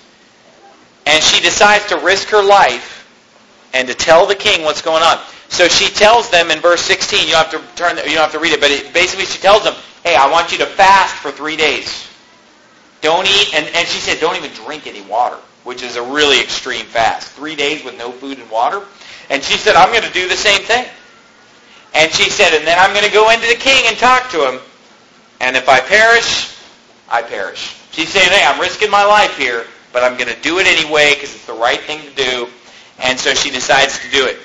And she decides to risk her life and to tell the king what's going on. So she tells them in verse sixteen, you don't have to turn, you don't have to read it, but it, basically she tells them, hey, I want you to fast for three days. Don't eat, and, and she said, don't even drink any water, which is a really extreme fast. Three days with no food and water. And she said, I'm going to do the same thing. And she said, and then I'm going to go into the king and talk to him. And if I perish, I perish. She's saying, hey, I'm risking my life here, but I'm going to do it anyway because it's the right thing to do. And so she decides to do it.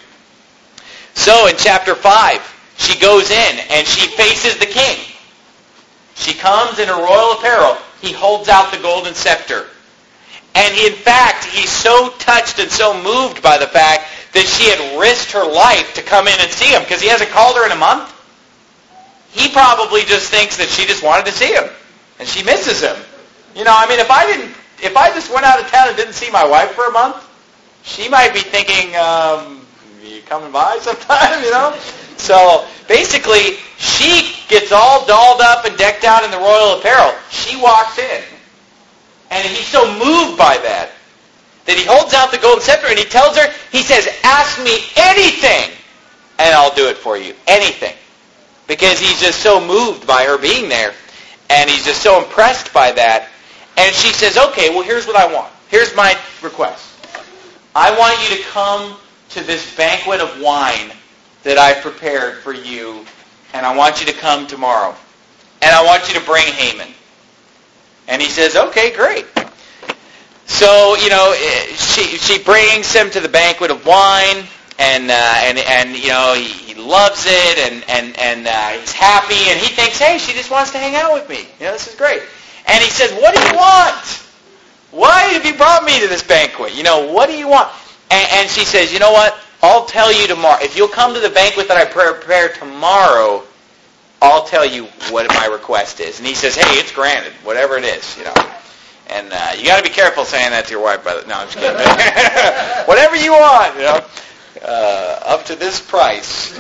So in chapter five, she goes in and she faces the king. She comes in her royal apparel. He holds out the golden scepter. And he, in fact, he's so touched and so moved by the fact that she had risked her life to come in and see him because he hasn't called her in a month. He probably just thinks that she just wanted to see him and she misses him. You know, I mean, if I didn't, if I just went out of town and didn't see my wife for a month, she might be thinking, um, you coming by sometime, you know? So basically, she gets all dolled up and decked out in the royal apparel. She walks in. And he's so moved by that that he holds out the golden scepter and he tells her, he says, ask me anything and I'll do it for you. Anything. Because he's just so moved by her being there. And he's just so impressed by that. And she says, okay, well, here's what I want. Here's my request. I want you to come to this banquet of wine that I've prepared for you, and I want you to come tomorrow. And I want you to bring Haman. And he says, okay, great. So, you know, she she brings him to the banquet of wine, and uh, and and you know he, he loves it, and and and uh, he's happy, and he thinks, hey, she just wants to hang out with me. You know, this is great. And he says, what do you want? Why have you brought me to this banquet? You know, what do you want? And, and she says, you know what? I'll tell you tomorrow. If you'll come to the banquet that I prepare tomorrow, I'll tell you what my request is. And he says, hey, it's granted, whatever it is, you know. And uh, you got to be careful saying that to your wife, but no, I'm just kidding. Whatever you want, you know, uh, up to this price.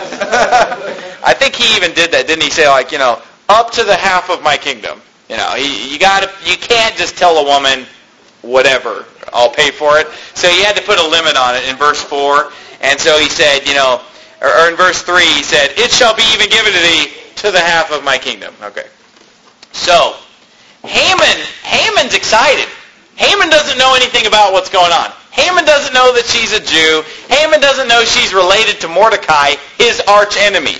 I think he even did that, didn't he? Say like, you know, up to the half of my kingdom. You know, you, you got to, you can't just tell a woman, whatever, I'll pay for it. So he had to put a limit on it in verse four. And so he said, you know, or, or in verse three, he said, it shall be even given to thee to the half of my kingdom. Okay. So, Haman, Haman's excited. Haman doesn't know anything about what's going on. Haman doesn't know that she's a Jew. Haman doesn't know she's related to Mordecai, his arch enemy.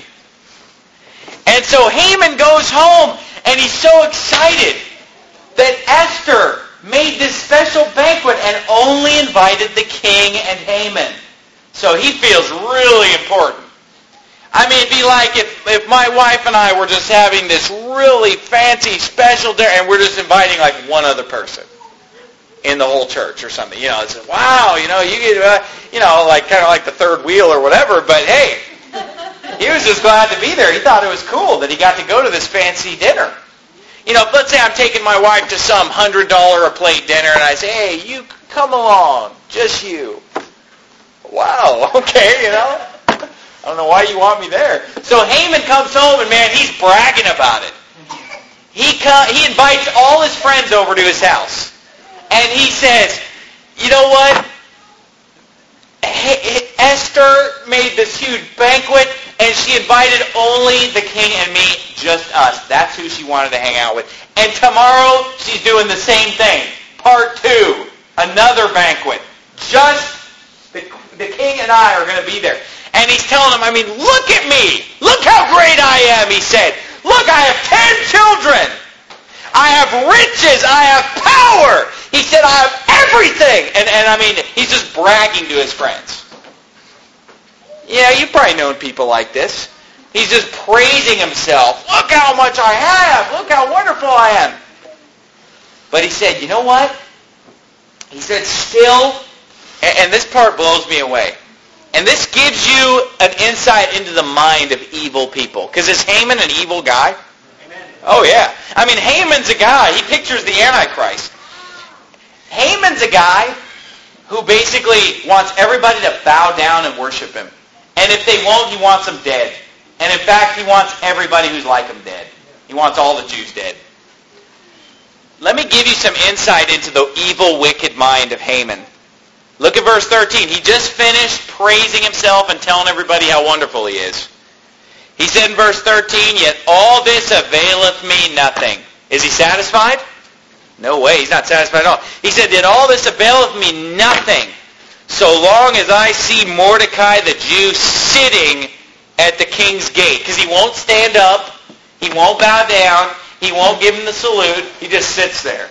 And so Haman goes home, and he's so excited that Esther made this special banquet and only invited the king and Haman. So he feels really important. I mean, it'd be like if, if my wife and I were just having this really fancy special dinner and we're just inviting like one other person in the whole church or something. You know, it's wow, you know, you get, uh, you know, like kind of like the third wheel or whatever. But hey, he was just glad to be there. He thought it was cool that he got to go to this fancy dinner. You know, let's say I'm taking my wife to some one hundred dollars a plate dinner and I say, hey, you come along, just you. Wow, okay, you know. I don't know why you want me there. So Haman comes home and, man, he's bragging about it. He come, he invites all his friends over to his house. And he says, you know what? Esther made this huge banquet, and she invited only the king and me, just us. That's who she wanted to hang out with. And tomorrow, she's doing the same thing. Part two, another banquet. Just the, the king and I are going to be there. And he's telling them, I mean, look at me. Look how great I am, he said. Look, I have ten children. I have riches. I have power. He said, I have everything. And, and I mean, he's just bragging to his friends. Yeah, you've probably known people like this. He's just praising himself. Look how much I have. Look how wonderful I am. But he said, you know what? He said, still, and, and this part blows me away. And this gives you an insight into the mind of evil people. Because is Haman an evil guy? Amen. Oh, yeah. I mean, Haman's a guy. He pictures the Antichrist. Haman's a guy who basically wants everybody to bow down and worship him. And if they won't, he wants them dead. And in fact, he wants everybody who's like him dead. He wants all the Jews dead. Let me give you some insight into the evil, wicked mind of Haman. Look at verse thirteen. He just finished praising himself and telling everybody how wonderful he is. He said in verse thirteen, yet all this availeth me nothing. Is he satisfied? No way. He's not satisfied at all. He said, yet all this availeth me nothing, so long as I see Mordecai the Jew sitting at the king's gate. Because he won't stand up. He won't bow down. He won't give him the salute. He just sits there.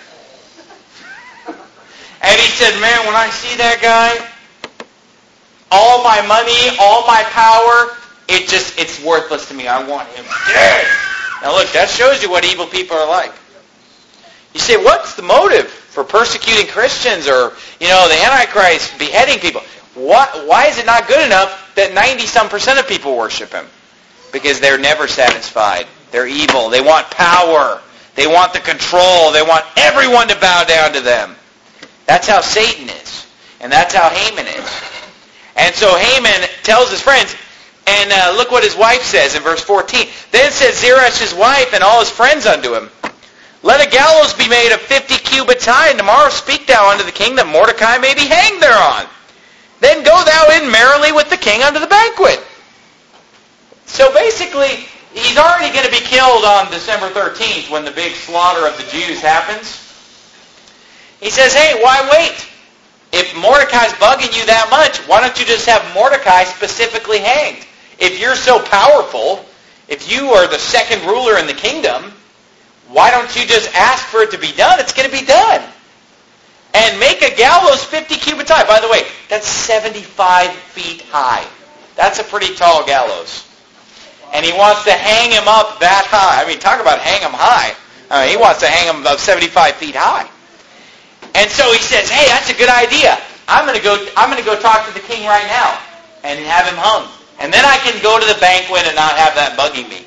And he said, man, when I see that guy, all my money, all my power, it just, it's worthless to me. I want him dead. Now look, that shows you what evil people are like. You say, what's the motive for persecuting Christians or, you know, the Antichrist beheading people? Why, why is it not good enough that ninety-some percent of people worship him? Because they're never satisfied. They're evil. They want power. They want the control. They want everyone to bow down to them. That's how Satan is. And that's how Haman is. And so Haman tells his friends, and uh, look what his wife says in verse fourteen. Then said Zeresh his wife and all his friends unto him, let a gallows be made of fifty cubits high, and tomorrow speak thou unto the king that Mordecai may be hanged thereon. Then go thou in merrily with the king unto the banquet. So basically, he's already going to be killed on December thirteenth when the big slaughter of the Jews happens. He says, hey, why wait? If Mordecai's bugging you that much, why don't you just have Mordecai specifically hanged? If you're so powerful, if you are the second ruler in the kingdom, why don't you just ask for it to be done? It's going to be done. And make a gallows fifty cubits high. By the way, that's seventy-five feet high. That's a pretty tall gallows. And he wants to hang him up that high. I mean, talk about hang him high. I mean, he wants to hang him up seventy-five feet high. And so he says, hey, that's a good idea. I'm going to go I'm going to go talk to the king right now and have him hung. And then I can go to the banquet and not have that bugging me.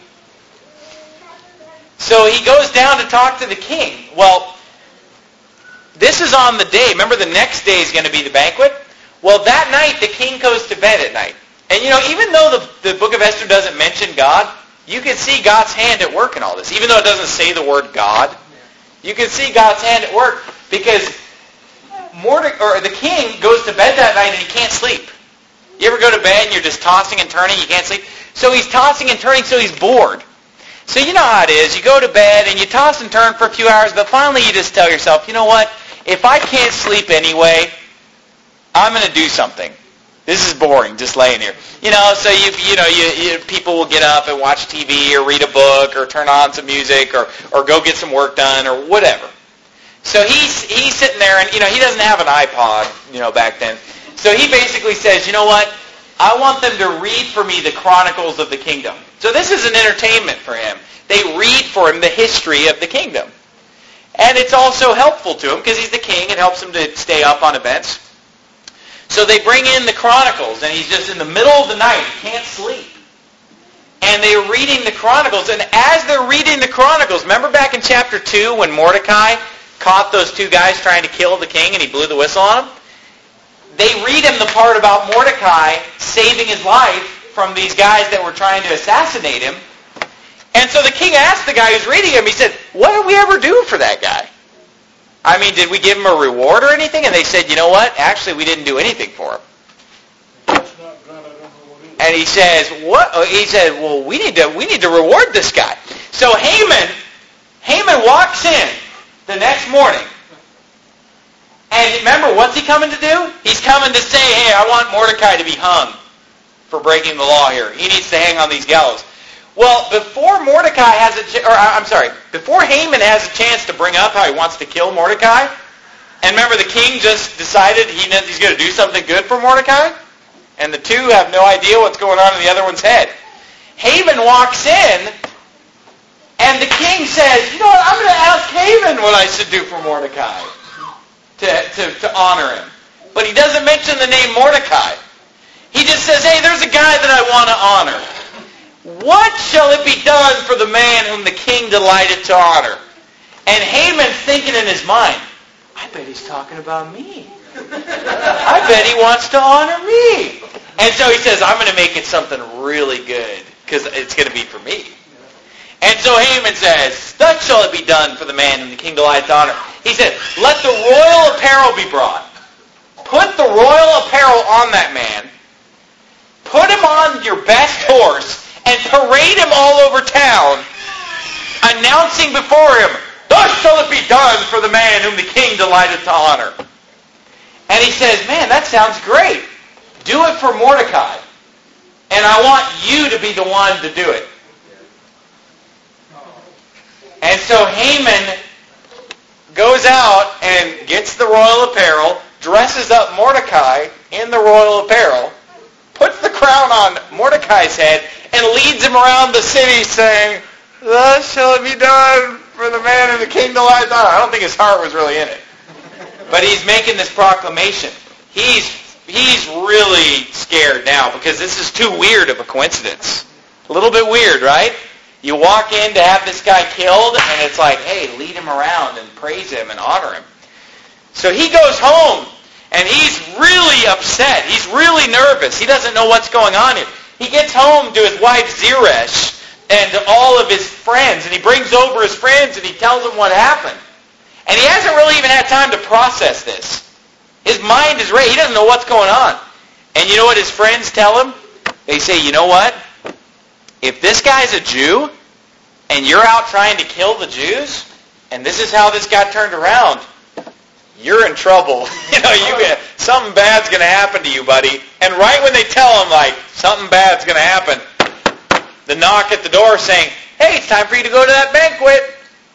So he goes down to talk to the king. Well, this is on the day. Remember, the next day is going to be the banquet? Well, that night, the king goes to bed at night. And, you know, even though the, the book of Esther doesn't mention God, you can see God's hand at work in all this. Even though it doesn't say the word God, you can see God's hand at work because Morde- or the king goes to bed that night and he can't sleep. You ever go to bed and you're just tossing and turning, you can't sleep? So he's tossing and turning, so he's bored. So you know how it is. You go to bed and you toss and turn for a few hours, but finally you just tell yourself, you know what? If I can't sleep anyway, I'm going to do something. This is boring, just laying here. You know, so you you know, you, you people will get up and watch T V or read a book or turn on some music or, or go get some work done or whatever. So he's he's sitting there and, you know, he doesn't have an iPod, you know, back then. So he basically says, you know what? I want them to read for me the Chronicles of the Kingdom. So this is an entertainment for him. They read for him the history of the kingdom. And it's also helpful to him because he's the king. It helps him to stay up on events. So they bring in the Chronicles, and he's just in the middle of the night. He can't sleep. And they're reading the Chronicles. And as they're reading the Chronicles, remember back in chapter two when Mordecai caught those two guys trying to kill the king and he blew the whistle on them? They read him the part about Mordecai saving his life from these guys that were trying to assassinate him. And so the king asked the guy who's reading him, he said, what did we ever do for that guy? I mean, did we give him a reward or anything? And they said, you know what? Actually, we didn't do anything for him. And he says, what? He said, well, we need to we need to reward this guy. So Haman, Haman walks in the next morning. And remember, what's he coming to do? He's coming to say, hey, I want Mordecai to be hung for breaking the law here. He needs to hang on these gallows. Well, before Mordecai has a ch- or I'm sorry, before Haman has a chance to bring up how he wants to kill Mordecai, and remember the king just decided he he's going to do something good for Mordecai, and the two have no idea what's going on in the other one's head. Haman walks in, and the king says, you know what, I'm going to ask Haman what I should do for Mordecai to, to, to honor him. But he doesn't mention the name Mordecai. He just says, hey, there's a guy that I want to honor. What shall it be done for the man whom the king delighted to honor? And Haman's thinking in his mind, I bet he's talking about me. I bet he wants to honor me. And so he says, I'm going to make it something really good because it's going to be for me. And so Haman says, thus shall it be done for the man whom the king delighted to honor. He said, let the royal apparel be brought. Put the royal apparel on that man. Put him on your best horse and parade him all over town, announcing before him, thus shall it be done for the man whom the king delighted to honor. And he says, man, that sounds great. Do it for Mordecai. And I want you to be the one to do it. And so Haman goes out and gets the royal apparel, dresses up Mordecai in the royal apparel, puts the crown on Mordecai's head, and leads him around the city saying, thus shall it be done for the man whom the king delighted to honor. I don't think his heart was really in it. But he's making this proclamation. He's he's really scared now because this is too weird of a coincidence. A little bit weird, right? You walk in to have this guy killed, and it's like, hey, lead him around and praise him and honor him. So he goes home, and he's really upset. He's really nervous. He doesn't know what's going on here. He gets home to his wife Zeresh and to all of his friends, and he brings over his friends, and he tells them what happened. And he hasn't really even had time to process this. His mind is ready. He doesn't know what's going on. And you know what his friends tell him? They say, you know what? if this guy's a Jew and you're out trying to kill the Jews, and this is how this got turned around, you're in trouble. you know, you get, something bad's going to happen to you, buddy. And right when they tell him, like, something bad's going to happen, the knock at the door saying, hey, it's time for you to go to that banquet.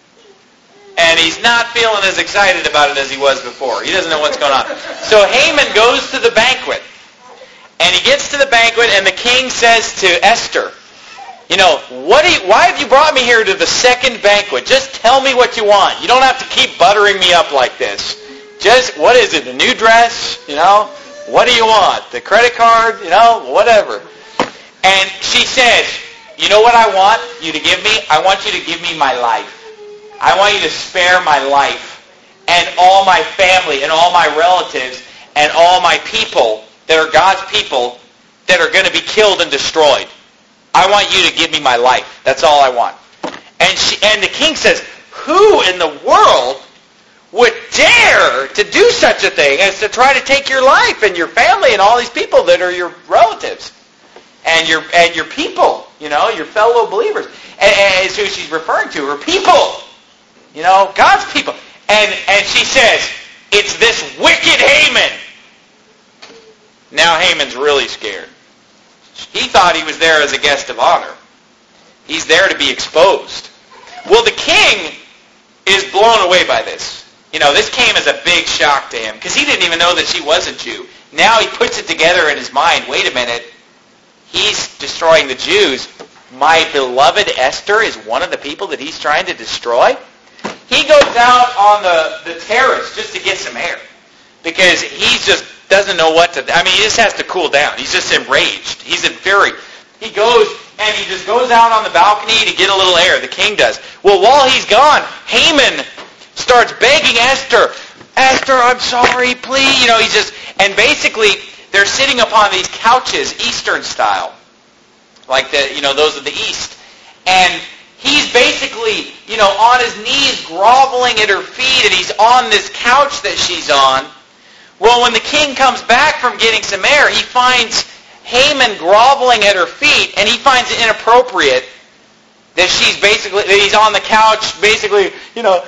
And he's not feeling as excited about it as he was before. He doesn't know what's going on. So Haman goes to the banquet. And he gets to the banquet, and the king says to Esther, you know, what do you, why have you brought me here to the second banquet? Just tell me what you want. You don't have to keep buttering me up like this. Just, what is it, a new dress? You know, what do you want? The credit card? You know, whatever. And she says, you know what I want you to give me? I want you to give me my life. I want you to spare my life and all my family and all my relatives and all my people that are God's people that are going to be killed and destroyed. I want you to give me my life. That's all I want. And she, and the king says, who in the world would dare to do such a thing as to try to take your life and your family and all these people that are your relatives and your and your people, you know, your fellow believers. And, and it's who she's referring to, her people, you know, God's people. And and she says, it's this wicked Haman. Now Haman's really scared. He thought he was there as a guest of honor. He's there to be exposed. Well, the king is blown away by this. You know, this came as a big shock to him because he didn't even know that she was a Jew. Now he puts it together in his mind. Wait a minute. He's destroying the Jews. My beloved Esther is one of the people that he's trying to destroy. He goes out on the, the terrace just to get some air because he's just doesn't know what to... I mean, he just has to cool down. He's just enraged. He's in fury. He goes and he just goes out on the balcony to get a little air. The king does. Well, while he's gone, Haman starts begging Esther, Esther, I'm sorry, please. You know, he's just... And basically, they're sitting upon these couches, Eastern style. Like, the, you know, those of the East. And he's basically, you know, on his knees, groveling at her feet, and he's on this couch that she's on. Well, when the king comes back from getting some air, he finds Haman groveling at her feet, and he finds it inappropriate that she's basically, that he's on the couch, basically, you know,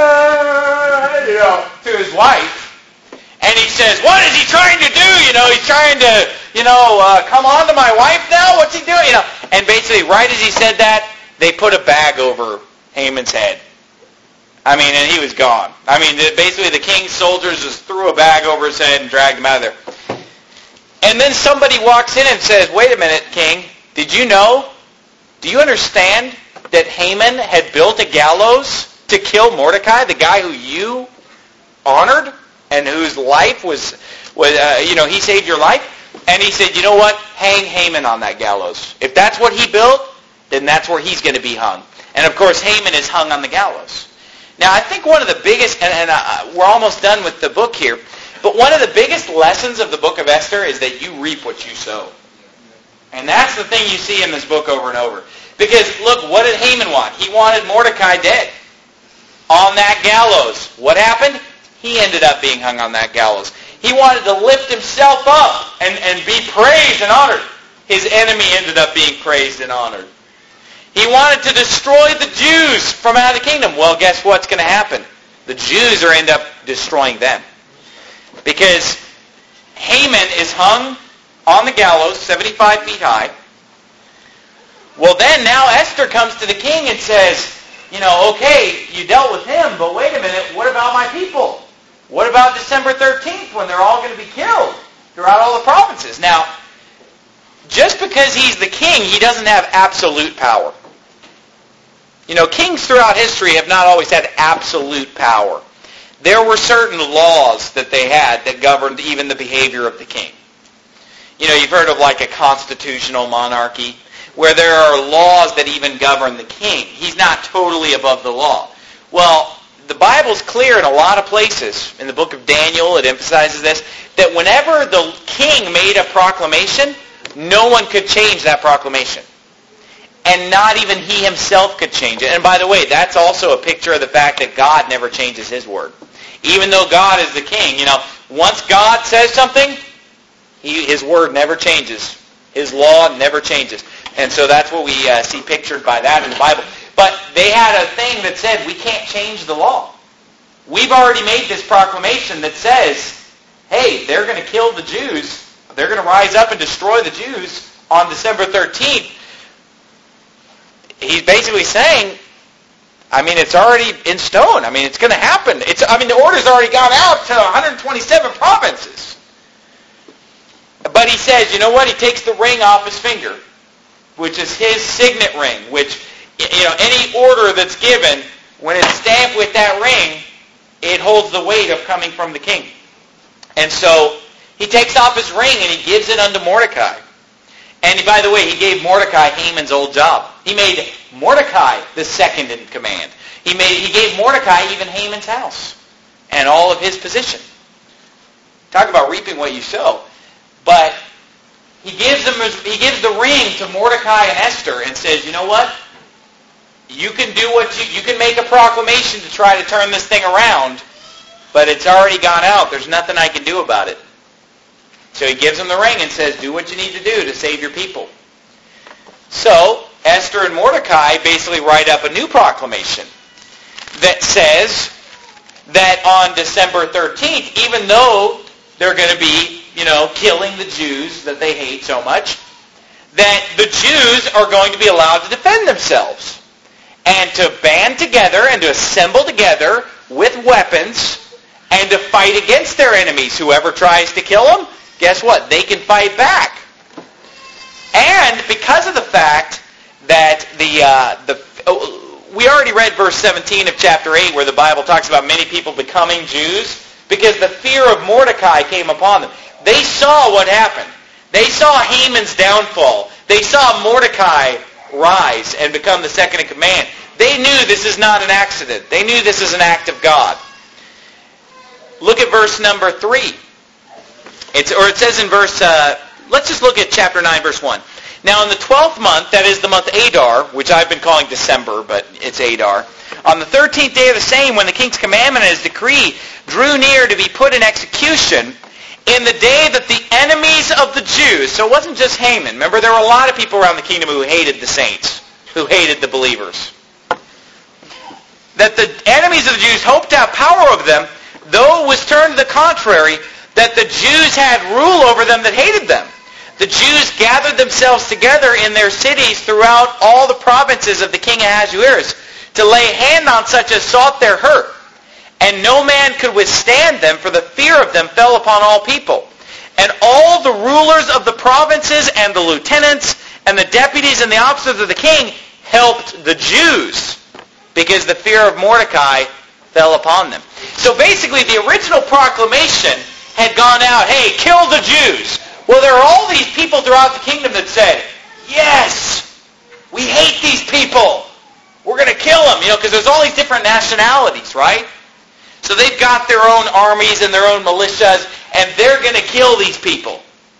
uh, you know, to his wife. And he says, what is he trying to do? You know, he's trying to, you know, uh, come on to my wife now? What's he doing? You know, and basically, right as he said that, they put a bag over Haman's head. I mean, and he was gone. I mean, basically the king's soldiers just threw a bag over his head and dragged him out of there. And then somebody walks in and says, wait a minute, king, did you know, do you understand that Haman had built a gallows to kill Mordecai, the guy who you honored and whose life was, was uh, you know, he saved your life? And he said, you know what, hang Haman on that gallows. If that's what he built, then that's where he's going to be hung. And of course, Haman is hung on the gallows. Now, I think one of the biggest, and, and uh, we're almost done with the book here, but one of the biggest lessons of the book of Esther is that you reap what you sow. And that's the thing you see in this book over and over. Because, look, what did Haman want? He wanted Mordecai dead on that gallows. What happened? He ended up being hung on that gallows. He wanted to lift himself up and, and be praised and honored. His enemy ended up being praised and honored. He wanted to destroy the Jews from out of the kingdom. Well, guess what's going to happen? The Jews are end up destroying them. Because Haman is hung on the gallows, seventy-five feet high. Well, then now Esther comes to the king and says, you know, okay, you dealt with him, but wait a minute, what about my people? What about December thirteenth when they're all going to be killed throughout all the provinces? Now, just because he's the king, he doesn't have absolute power. You know, kings throughout history have not always had absolute power. There were certain laws that they had that governed even the behavior of the king. You know, you've heard of like a constitutional monarchy, where there are laws that even govern the king. He's not totally above the law. Well, the Bible's clear in a lot of places. In the book of Daniel, it emphasizes this, that whenever the king made a proclamation, no one could change that proclamation. And not even he himself could change it. And by the way, that's also a picture of the fact that God never changes his word. Even though God is the king, you know, once God says something, he, his word never changes. His law never changes. And so that's what we uh, see pictured by that in the Bible. But they had a thing that said, we can't change the law. We've already made this proclamation that says, hey, they're going to kill the Jews. They're going to rise up and destroy the Jews on December thirteenth. He's basically saying, I mean, it's already in stone. I mean, it's going to happen. It's, I mean, the order's already gone out to one hundred twenty-seven provinces. But he says, you know what? He takes the ring off his finger, which is his signet ring, which, you know, any order that's given, when it's stamped with that ring, it holds the weight of coming from the king. And so he takes off his ring and he gives it unto Mordecai. And by the way, he gave Mordecai Haman's old job. He made Mordecai the second in command. He made he gave Mordecai even Haman's house and all of his position. Talk about reaping what you sow. But he gives them he gives the ring to Mordecai and Esther and says, you know what? You can do what you you can make a proclamation to try to turn this thing around, but it's already gone out. There's nothing I can do about it. So he gives them the ring and says, do what you need to do to save your people. So Esther and Mordecai basically write up a new proclamation that says that on December thirteenth, even though they're going to be, you know, killing the Jews that they hate so much, that the Jews are going to be allowed to defend themselves and to band together and to assemble together with weapons and to fight against their enemies. Whoever tries to kill them, guess what? They can fight back. And because of the fact that the uh, the oh, we already read verse seventeen of chapter eight where the Bible talks about many people becoming Jews because the fear of Mordecai came upon them. They saw what happened. They saw Haman's downfall. They saw Mordecai rise and become the second in command. They knew this is not an accident. They knew this is an act of God. Look at verse number three. It's, or it says in verse, uh, let's just look at chapter nine, verse one. Now in the twelfth month, that is the month Adar, which I've been calling December, but it's Adar, on the thirteenth day of the same, when the king's commandment and his decree drew near to be put in execution, in the day that the enemies of the Jews, so it wasn't just Haman. Remember, there were a lot of people around the kingdom who hated the saints, who hated the believers. That the enemies of the Jews hoped to have power over them, though it was turned to the contrary, that the Jews had rule over them that hated them. The Jews gathered themselves together in their cities throughout all the provinces of the king Ahasuerus to lay hand on such as sought their hurt. And no man could withstand them, for the fear of them fell upon all people. And all the rulers of the provinces and the lieutenants and the deputies and the officers of the king helped the Jews, because the fear of Mordecai fell upon them. So basically the original proclamation had gone out, hey, kill the Jews. Well, there are all these people throughout the kingdom that said, yes, we hate these people. We're going to kill them, you know, because there's all these different nationalities, right? So they've got their own armies and their own militias, and they're going to kill these people.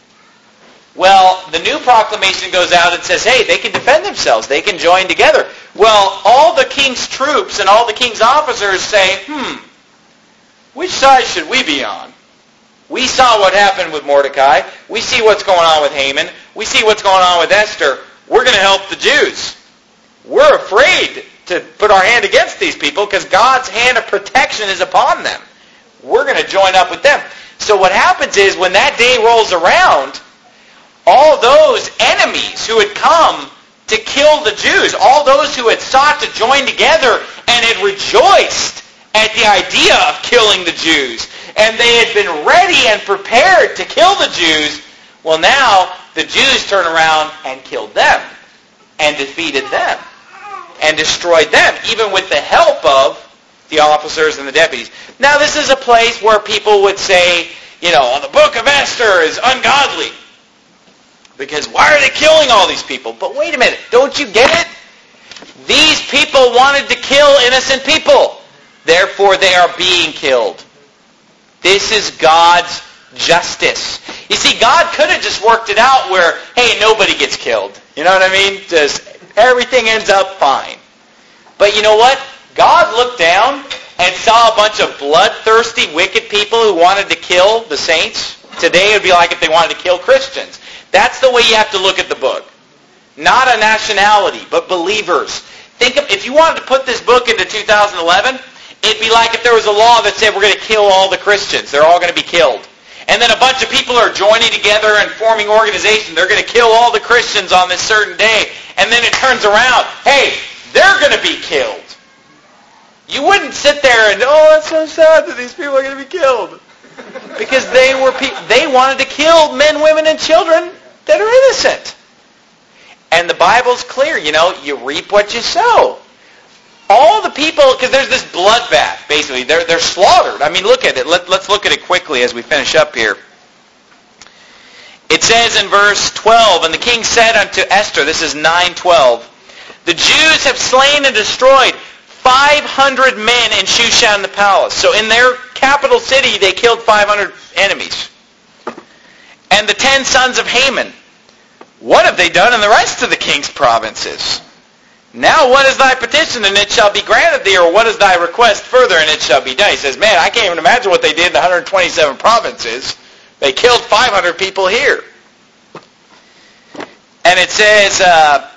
Well, the new proclamation goes out and says, hey, they can defend themselves. They can join together. Well, all the king's troops and all the king's officers say, hmm, which side should we be on? We saw what happened with Mordecai. We see what's going on with Haman. We see what's going on with Esther. We're going to help the Jews. We're afraid to put our hand against these people because God's hand of protection is upon them. We're going to join up with them. So what happens is when that day rolls around, all those enemies who had come to kill the Jews, all those who had sought to join together and had rejoiced at the idea of killing the Jews, and they had been ready and prepared to kill the Jews, well now the Jews turn around and killed them and defeated them and destroyed them, even with the help of the officers and the deputies. Now this is a place where people would say, you know, the book of Esther is ungodly. Because why are they killing all these people? But wait a minute, don't you get it? These people wanted to kill innocent people. Therefore they are being killed. This is God's justice. You see, God could have just worked it out where, hey, nobody gets killed. You know what I mean? Just everything ends up fine. But you know what? God looked down and saw a bunch of bloodthirsty, wicked people who wanted to kill the saints. Today it would be like if they wanted to kill Christians. That's the way you have to look at the book. Not a nationality, but believers. Think of, if you wanted to put this book into two thousand eleven, it'd be like if there was a law that said we're going to kill all the Christians. They're all going to be killed. And then a bunch of people are joining together and forming organizations. They're going to kill all the Christians on this certain day. And then it turns around, hey, they're going to be killed. You wouldn't sit there and, oh, that's so sad that these people are going to be killed. Because they were pe- they wanted to kill men, women, and children that are innocent. And the Bible's clear, you know, you reap what you sow. All the people, because there's this bloodbath, basically. They're, they're slaughtered. I mean, look at it. Let, let's look at it quickly as we finish up here. It says in verse twelve, and the king said unto Esther, this is nine twelve, the Jews have slain and destroyed five hundred men in Shushan the palace. So in their capital city, they killed five hundred enemies. And the ten sons of Haman, what have they done in the rest of the king's provinces? Now what is thy petition, and it shall be granted thee, or what is thy request further, and it shall be done? He says, man, I can't even imagine what they did in the one hundred twenty-seven provinces. They killed five hundred people here. And it says, uh,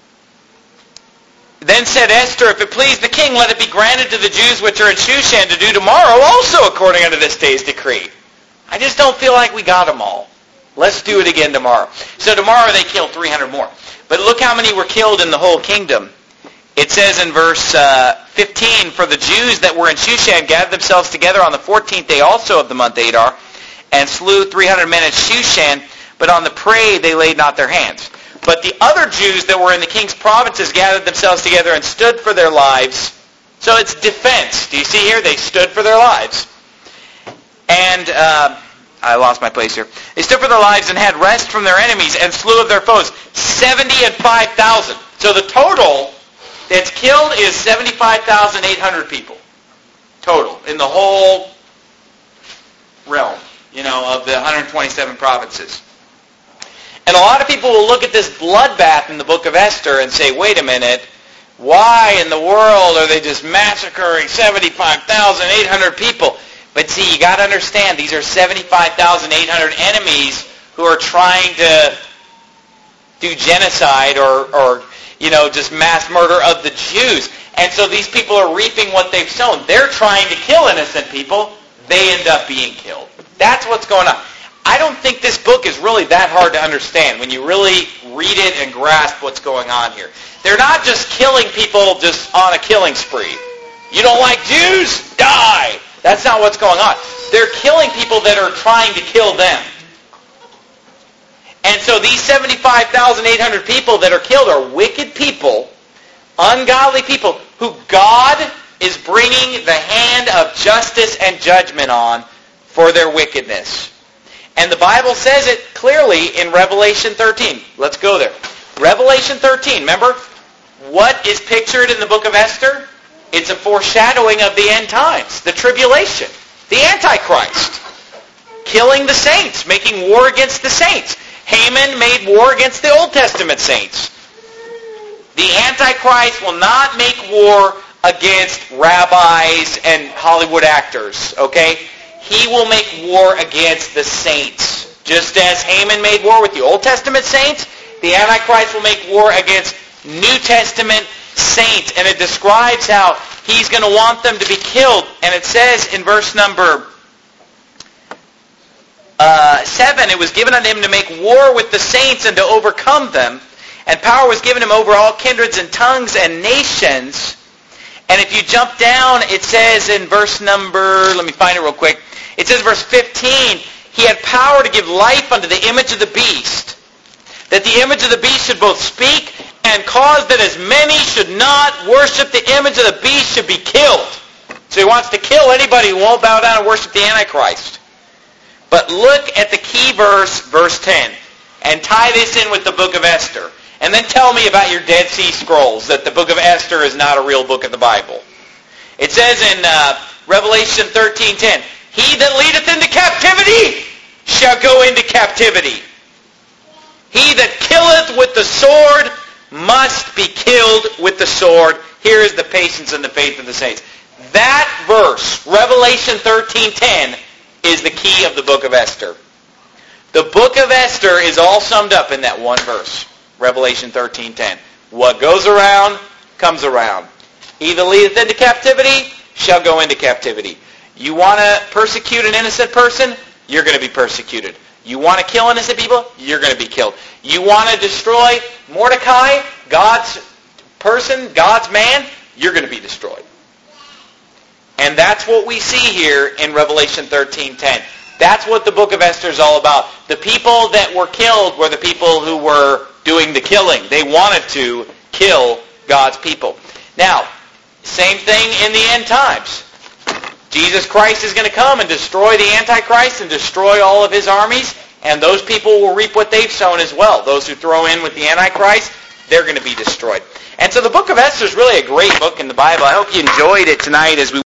then said Esther, if it please the king, let it be granted to the Jews which are in Shushan to do tomorrow also according unto this day's decree. I just don't feel like we got them all. Let's do it again tomorrow. So tomorrow they killed three hundred more. But look how many were killed in the whole kingdom. It says in verse uh, fifteen, for the Jews that were in Shushan gathered themselves together on the fourteenth day also of the month Adar, and slew three hundred men at Shushan, but on the prey they laid not their hands. But the other Jews that were in the king's provinces gathered themselves together and stood for their lives. So it's defense. Do you see here? They stood for their lives. And... Uh, I lost my place here. They stood for their lives and had rest from their enemies and slew of their foes seventy and five thousand. So the total that's killed is seventy-five thousand eight hundred people. Total. In the whole realm, you know, of the one hundred twenty-seven provinces. And a lot of people will look at this bloodbath in the book of Esther and say, wait a minute, why in the world are they just massacring seventy-five thousand eight hundred people? But see, you got to understand, these are seventy-five thousand eight hundred enemies who are trying to do genocide or, or, you know, just mass murder of the Jews. And so these people are reaping what they've sown. They're trying to kill innocent people. They end up being killed. That's what's going on. I don't think this book is really that hard to understand when you really read it and grasp what's going on here. They're not just killing people just on a killing spree. You don't like Jews? Die! That's not what's going on. They're killing people that are trying to kill them. And so these seventy-five thousand eight hundred people that are killed are wicked people, ungodly people, who God is bringing the hand of justice and judgment on for their wickedness. And the Bible says it clearly in Revelation thirteen. Let's go there. Revelation thirteen, remember? What is pictured in the book of Esther? It's a foreshadowing of the end times, the tribulation, the Antichrist, killing the saints, making war against the saints. Haman made war against the Old Testament saints. The Antichrist will not make war against rabbis and Hollywood actors, okay? He will make war against the saints. Just as Haman made war with the Old Testament saints, the Antichrist will make war against New Testament saints. And it describes how he's going to want them to be killed. And it says in verse number uh, seven, it was given unto him to make war with the saints and to overcome them. And power was given him over all kindreds and tongues and nations. And if you jump down, it says in verse number, let me find it real quick. It says verse fifteen, he had power to give life unto the image of the beast, that the image of the beast should both speak and cause that as many should not worship the image of the beast should be killed. So he wants to kill anybody who won't bow down and worship the Antichrist. But look at the key verse, verse ten, and tie this in with the book of Esther. And then tell me about your Dead Sea Scrolls, that the book of Esther is not a real book of the Bible. It says in uh, Revelation thirteen ten, he that leadeth into captivity shall go into captivity. He that killeth with the sword must be killed with the sword. Here is the patience and the faith of the saints. That verse, Revelation thirteen ten, is the key of the book of Esther. The book of Esther is all summed up in that one verse, Revelation thirteen ten. What goes around, comes around. He that leadeth into captivity shall go into captivity. You want to persecute an innocent person? You're going to be persecuted. You want to kill innocent people? You're going to be killed. You want to destroy Mordecai, God's person, God's man? You're going to be destroyed. And that's what we see here in Revelation thirteen ten. That's what the book of Esther is all about. The people that were killed were the people who were doing the killing. They wanted to kill God's people. Now, same thing in the end times. Jesus Christ is going to come and destroy the Antichrist and destroy all of his armies, and those people will reap what they've sown as well. Those who throw in with the Antichrist, they're going to be destroyed. And so the book of Esther is really a great book in the Bible. I hope you enjoyed it tonight as we